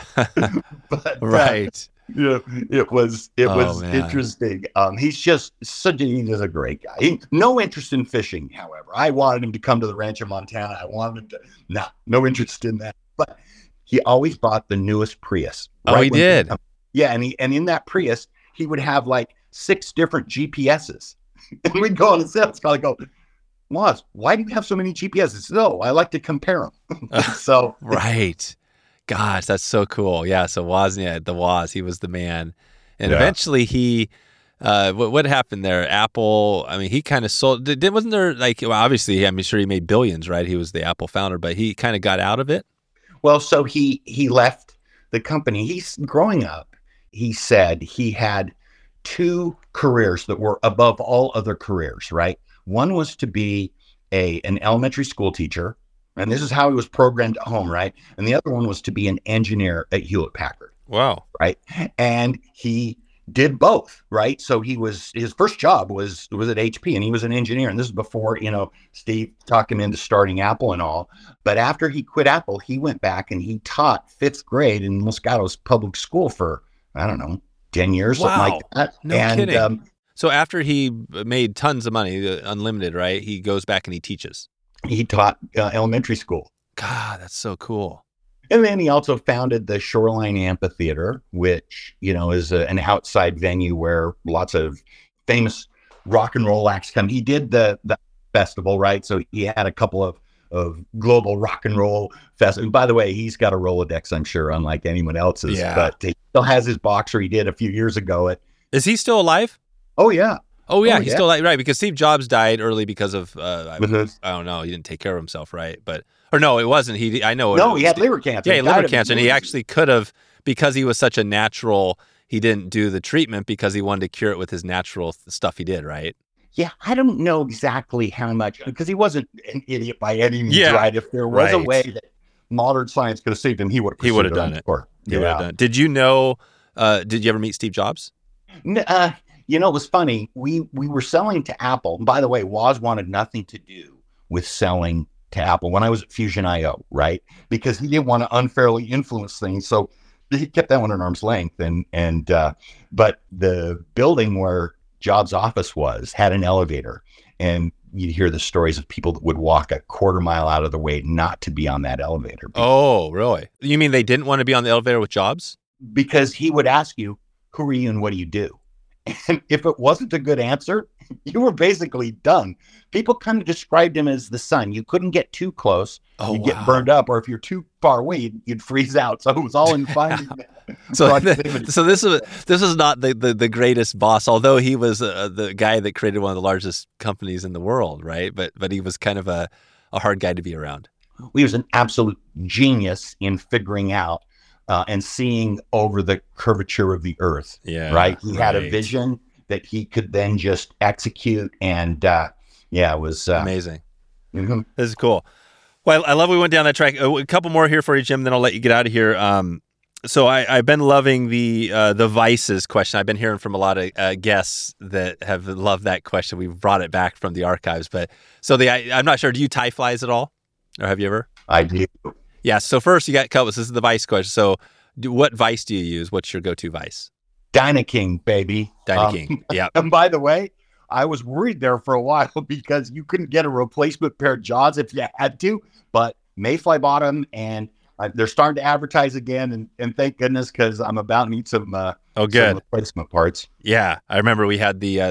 But, right. It was interesting. He's just a great guy. No interest in fishing, however. I wanted him to come to the ranch in Montana. I wanted him to. No interest in that. But he always bought the newest Prius. Oh, he did. And in that Prius, he would have like 6 different GPSs, and we'd go on a sales call and go, Woz, why do you have so many GPSs? No, I like to compare them. So right. Gosh, that's so cool. Yeah. So Wozniak, the Woz, he was the man. And eventually he, what happened there? Apple, I mean, he kind of sold, wasn't there obviously, I'm sure he made billions, right? He was the Apple founder, but he kind of got out of it. Well, so he left the company. He's growing up. He said he had 2 careers that were above all other careers, right? One was to be an elementary school teacher, and this is how he was programmed at home, right? And the other one was to be an engineer at Hewlett Packard. Wow. Right. And he did both, right? So his first job was at HP, and he was an engineer. And this is before, Steve talked him into starting Apple and all. But after he quit Apple, he went back and he taught 5th grade in Moscato's public school for, I don't know, 10 years, something like that. No kidding. So after he made tons of money, unlimited, right? He goes back and he teaches. He taught elementary school. God, that's so cool. And then he also founded the Shoreline Amphitheater, which, is an outside venue where lots of famous rock and roll acts come. He did the festival, right? So he had a couple of global rock and roll festival. By the way, he's got a Rolodex, I'm sure, unlike anyone else's. Yeah. But he still has his boxer he did a few years ago. Is he still alive? Oh, yeah. He's still alive, right? Because Steve Jobs died early because of, I don't know, he didn't take care of himself, right? Or no, it wasn't. He had liver cancer. Yeah, liver cancer. And he actually could have, because he was such a natural, he didn't do the treatment because he wanted to cure it with his natural stuff he did, right? Yeah, I don't know exactly how much, because he wasn't an idiot by any means, right? If there was a way that modern science could have saved him, he would have done it. He would have done it. Did you know, did you ever meet Steve Jobs? It was funny. We were selling to Apple. And by the way, Woz wanted nothing to do with selling to Apple when I was at Fusion.io, right? Because he didn't want to unfairly influence things. So he kept that one at arm's length. But the building where Jobs' office had an elevator, and you'd hear the stories of people that would walk a quarter mile out of the way not to be on that elevator. Oh, really? You mean they didn't want to be on the elevator with Jobs? Because he would ask you, who are you and what do you do? And if it wasn't a good answer, you were basically done. People kind of described him as the sun. You couldn't get too close. You'd get burned up, or if you're too far away, you'd freeze out. So it was all in finding so this is not the greatest boss, although he was the guy that created one of the largest companies in the world, right? But he was kind of a hard guy to be around. He was an absolute genius in figuring out and seeing over the curvature of the earth. Yeah, right. He had a vision that he could then just execute, and it was amazing. Mm-hmm. This is cool. Well, I love we went down that track. A couple more here for you, Jim. Then I'll let you get out of here. So I've been loving the vices question. I've been hearing from a lot of guests that have loved that question. We've brought it back from the archives, but I'm not sure. Do you tie flies at all, or have you ever? I do. Yeah. So first, you got Cutlass. This is the vice question. So, what vice do you use? What's your go-to vice? Dynaking, baby. Dynaking. Yeah. And by the way, I was worried there for a while because you couldn't get a replacement pair of Jaws if you had to, but Mayfly bought them, and they're starting to advertise again, and thank goodness, because I'm about to need some some replacement parts. Yeah, I remember we had the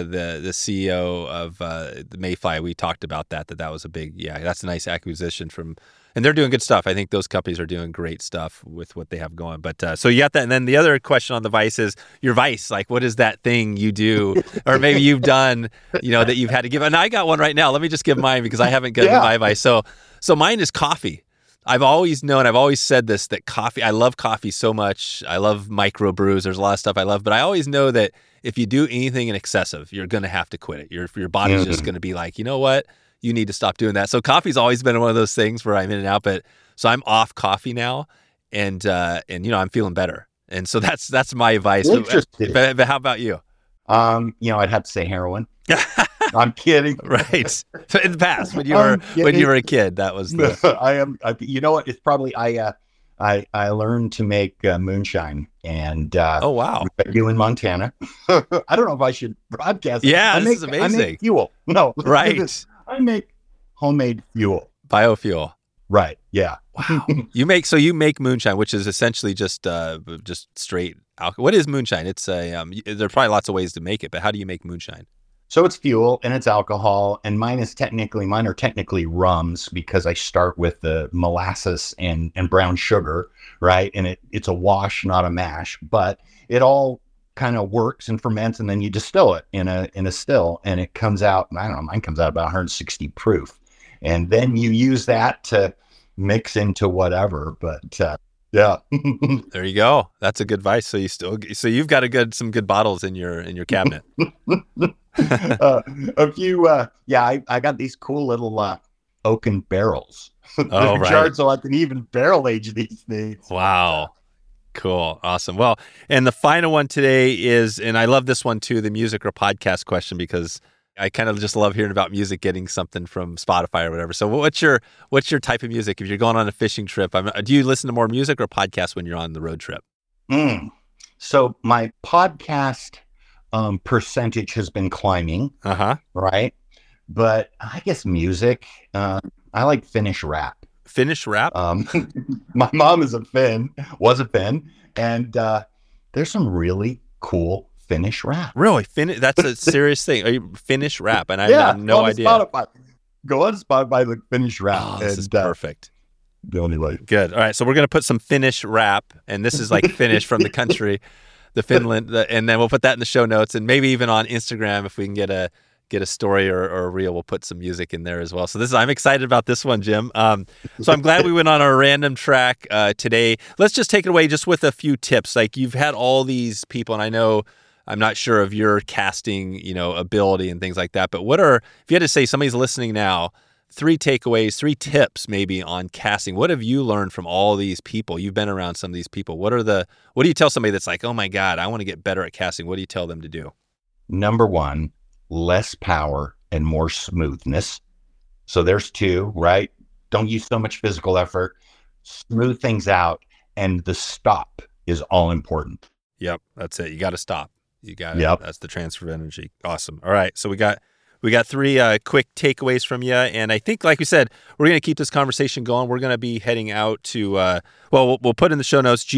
CEO of the Mayfly. We talked about that was a big that's a nice acquisition and they're doing good stuff. I think those companies are doing great stuff with what they have going. But so you got that, and then the other question on the vice is your vice. Like, what is that thing you do, or maybe you've done, that you've had to give? And I got one right now. Let me just give mine because I haven't given my vice. So mine is coffee. I've always said this, that coffee, I love coffee so much. I love microbrews. There's a lot of stuff I love, but I always know that if you do anything in excessive, you're going to have to quit it. Your body's just going to be like, you know what? You need to stop doing that. So coffee's always been one of those things where I'm in and out, but so I'm off coffee now, and I'm feeling better. And so that's my advice. Interesting. But how about you? I'd have to say heroin. I'm kidding. Right. So in the past, when you were a kid, that was you know what? It's probably I learned to make moonshine, and oh wow, you in Montana. I don't know if I should broadcast. Yeah, this is amazing. I make fuel. No, right. I make homemade fuel, biofuel. Right. Yeah. Wow. You make moonshine, which is essentially just straight alcohol. What is moonshine? It's there are probably lots of ways to make it, but how do you make moonshine? So it's fuel and it's alcohol, and mine are technically rums, because I start with the molasses and brown sugar, right? And it's a wash, not a mash, but it all kind of works and ferments, and then you distill it in a still, and it comes out, I don't know, mine comes out about 160 proof. And then you use that to mix into whatever, but yeah. There you go. That's a good advice. So you've got some good bottles in your cabinet. A few, I got these cool little oaken barrels. Oh, right. Jarred so I can even barrel age these things. Wow. Cool. Awesome. Well, and the final one today is, and I love this one too, the music or podcast question, because I kind of just love hearing about music, getting something from Spotify or whatever. So what's your type of music? If you're going on a fishing trip, do you listen to more music or podcasts when you're on the road trip? So my podcast percentage has been climbing. Uh-huh. Right. But I guess music, I like Finnish rap. Finnish wrap? My mom was a Finn, and there's some really cool Finnish wrap. Really? That's a serious thing. Are you Finnish wrap? And I have no idea. Spotify. Go on Spotify, look Finnish wrap. Oh, this is perfect. The only way. Good. All right, so we're going to put some Finnish wrap, and this is like Finnish from the country, the Finland, and then we'll put that in the show notes, and maybe even on Instagram if we can get a story or a reel, we'll put some music in there as well. So I'm excited about this one, Jim. So I'm glad we went on our random track today. Let's just take it away just with a few tips. Like, you've had all these people, and I know I'm not sure of your casting, ability and things like that, but if you had to say somebody's listening now, 3 takeaways, 3 tips maybe on casting. What have you learned from all these people? You've been around some of these people. What do you tell somebody that's like, oh my God, I want to get better at casting? What do you tell them to do? Number 1, less power and more smoothness. So there's 2, right? Don't use so much physical effort, smooth things out, and the stop is all important. Yep, that's it. You got to stop. That's the transfer of energy. Awesome. All right, so we got 3 quick takeaways from you, and I think, like we said, we're going to keep this conversation going. We're going to be heading out to, we'll put in the show notes,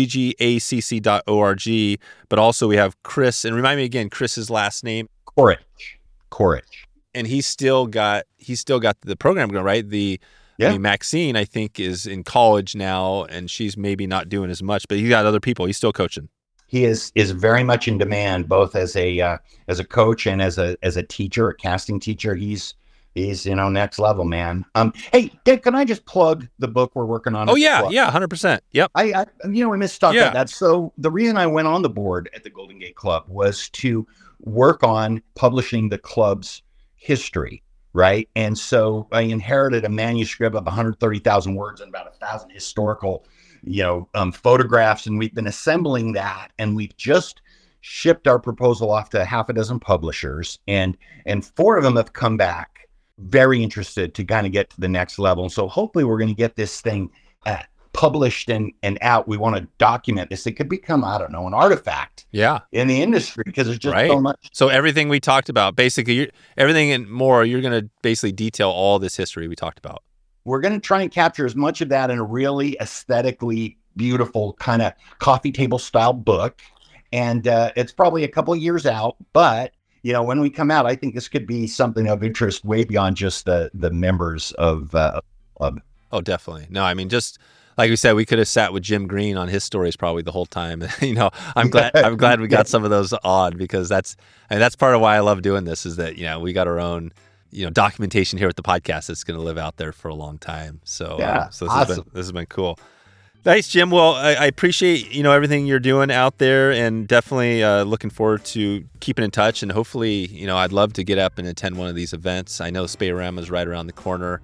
ggacc.org, but also we have Chris, and remind me again, Chris's last name? Korich. And he's still got the program going, right? I mean, Maxine, I think, is in college now, and she's maybe not doing as much, but he's got other people. He's still coaching. He is very much in demand, both as a coach and as a teacher, a casting teacher. He's next level, man. Hey, Dave, can I just plug the book we're working on? Oh yeah, 100%. Yep. I we missed talk about that. So the reason I went on the board at the Golden Gate Club was to work on publishing the club's history, right? And so I inherited a manuscript of 130,000 words and about 1,000 historical photographs, and we've been assembling that, and we've just shipped our proposal off to 6 publishers, and 4 of them have come back very interested to kind of get to the next level. So hopefully we're going to get this thing published and out. We want to document this. It could become, I don't know, an artifact in the industry, because there's just so much. So everything we talked about, basically everything and more, you're going to basically detail all this history we talked about. We're going to try and capture as much of that in a really aesthetically beautiful kind of coffee table style book. And it's probably a couple of years out, but when we come out, I think this could be something of interest way beyond just the members of the club. Oh, definitely. No, I mean, just like we said, we could have sat with Jim Green on his stories probably the whole time. I'm glad we got some of those on, because that's part of why I love doing this, is that, we got our own documentation here with the podcast that's going to live out there for a long time. So, so this has been cool. Thanks, Jim. Well, I appreciate, everything you're doing out there, and definitely looking forward to keeping in touch. And hopefully, I'd love to get up and attend one of these events. I know Spay-O-Rama is right around the corner.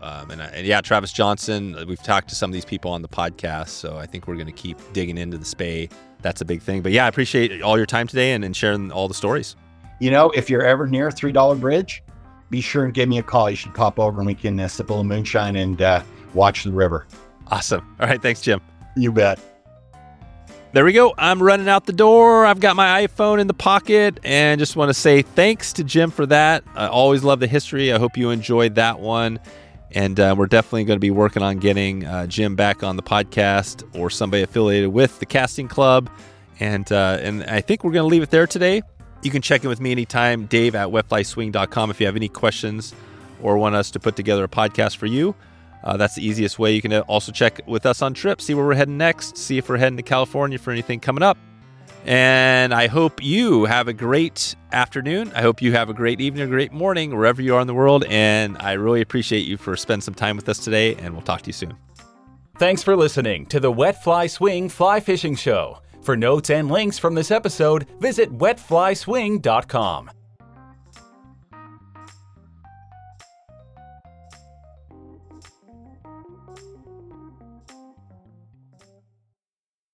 Travis Johnson, we've talked to some of these people on the podcast, so I think we're going to keep digging into the Spay. That's a big thing. But I appreciate all your time today and sharing all the stories. If you're ever near $3 Bridge, be sure and give me a call. You should pop over and we can sip a little moonshine and watch the river. Awesome. All right. Thanks, Jim. You bet. There we go. I'm running out the door. I've got my iPhone in the pocket, and just want to say thanks to Jim for that. I always love the history. I hope you enjoyed that one. And we're definitely going to be working on getting Jim back on the podcast, or somebody affiliated with the casting club. And I think we're going to leave it there today. You can check in with me anytime, Dave at wetflyswing.com, if you have any questions or want us to put together a podcast for you. That's the easiest way. You can also check with us on trips, see where we're heading next, see if we're heading to California for anything coming up. And I hope you have a great afternoon. I hope you have a great evening, a great morning, wherever you are in the world. And I really appreciate you for spending some time with us today, and we'll talk to you soon. Thanks for listening to the Wet Fly Swing Fly Fishing Show. For notes and links from this episode, visit wetflyswing.com.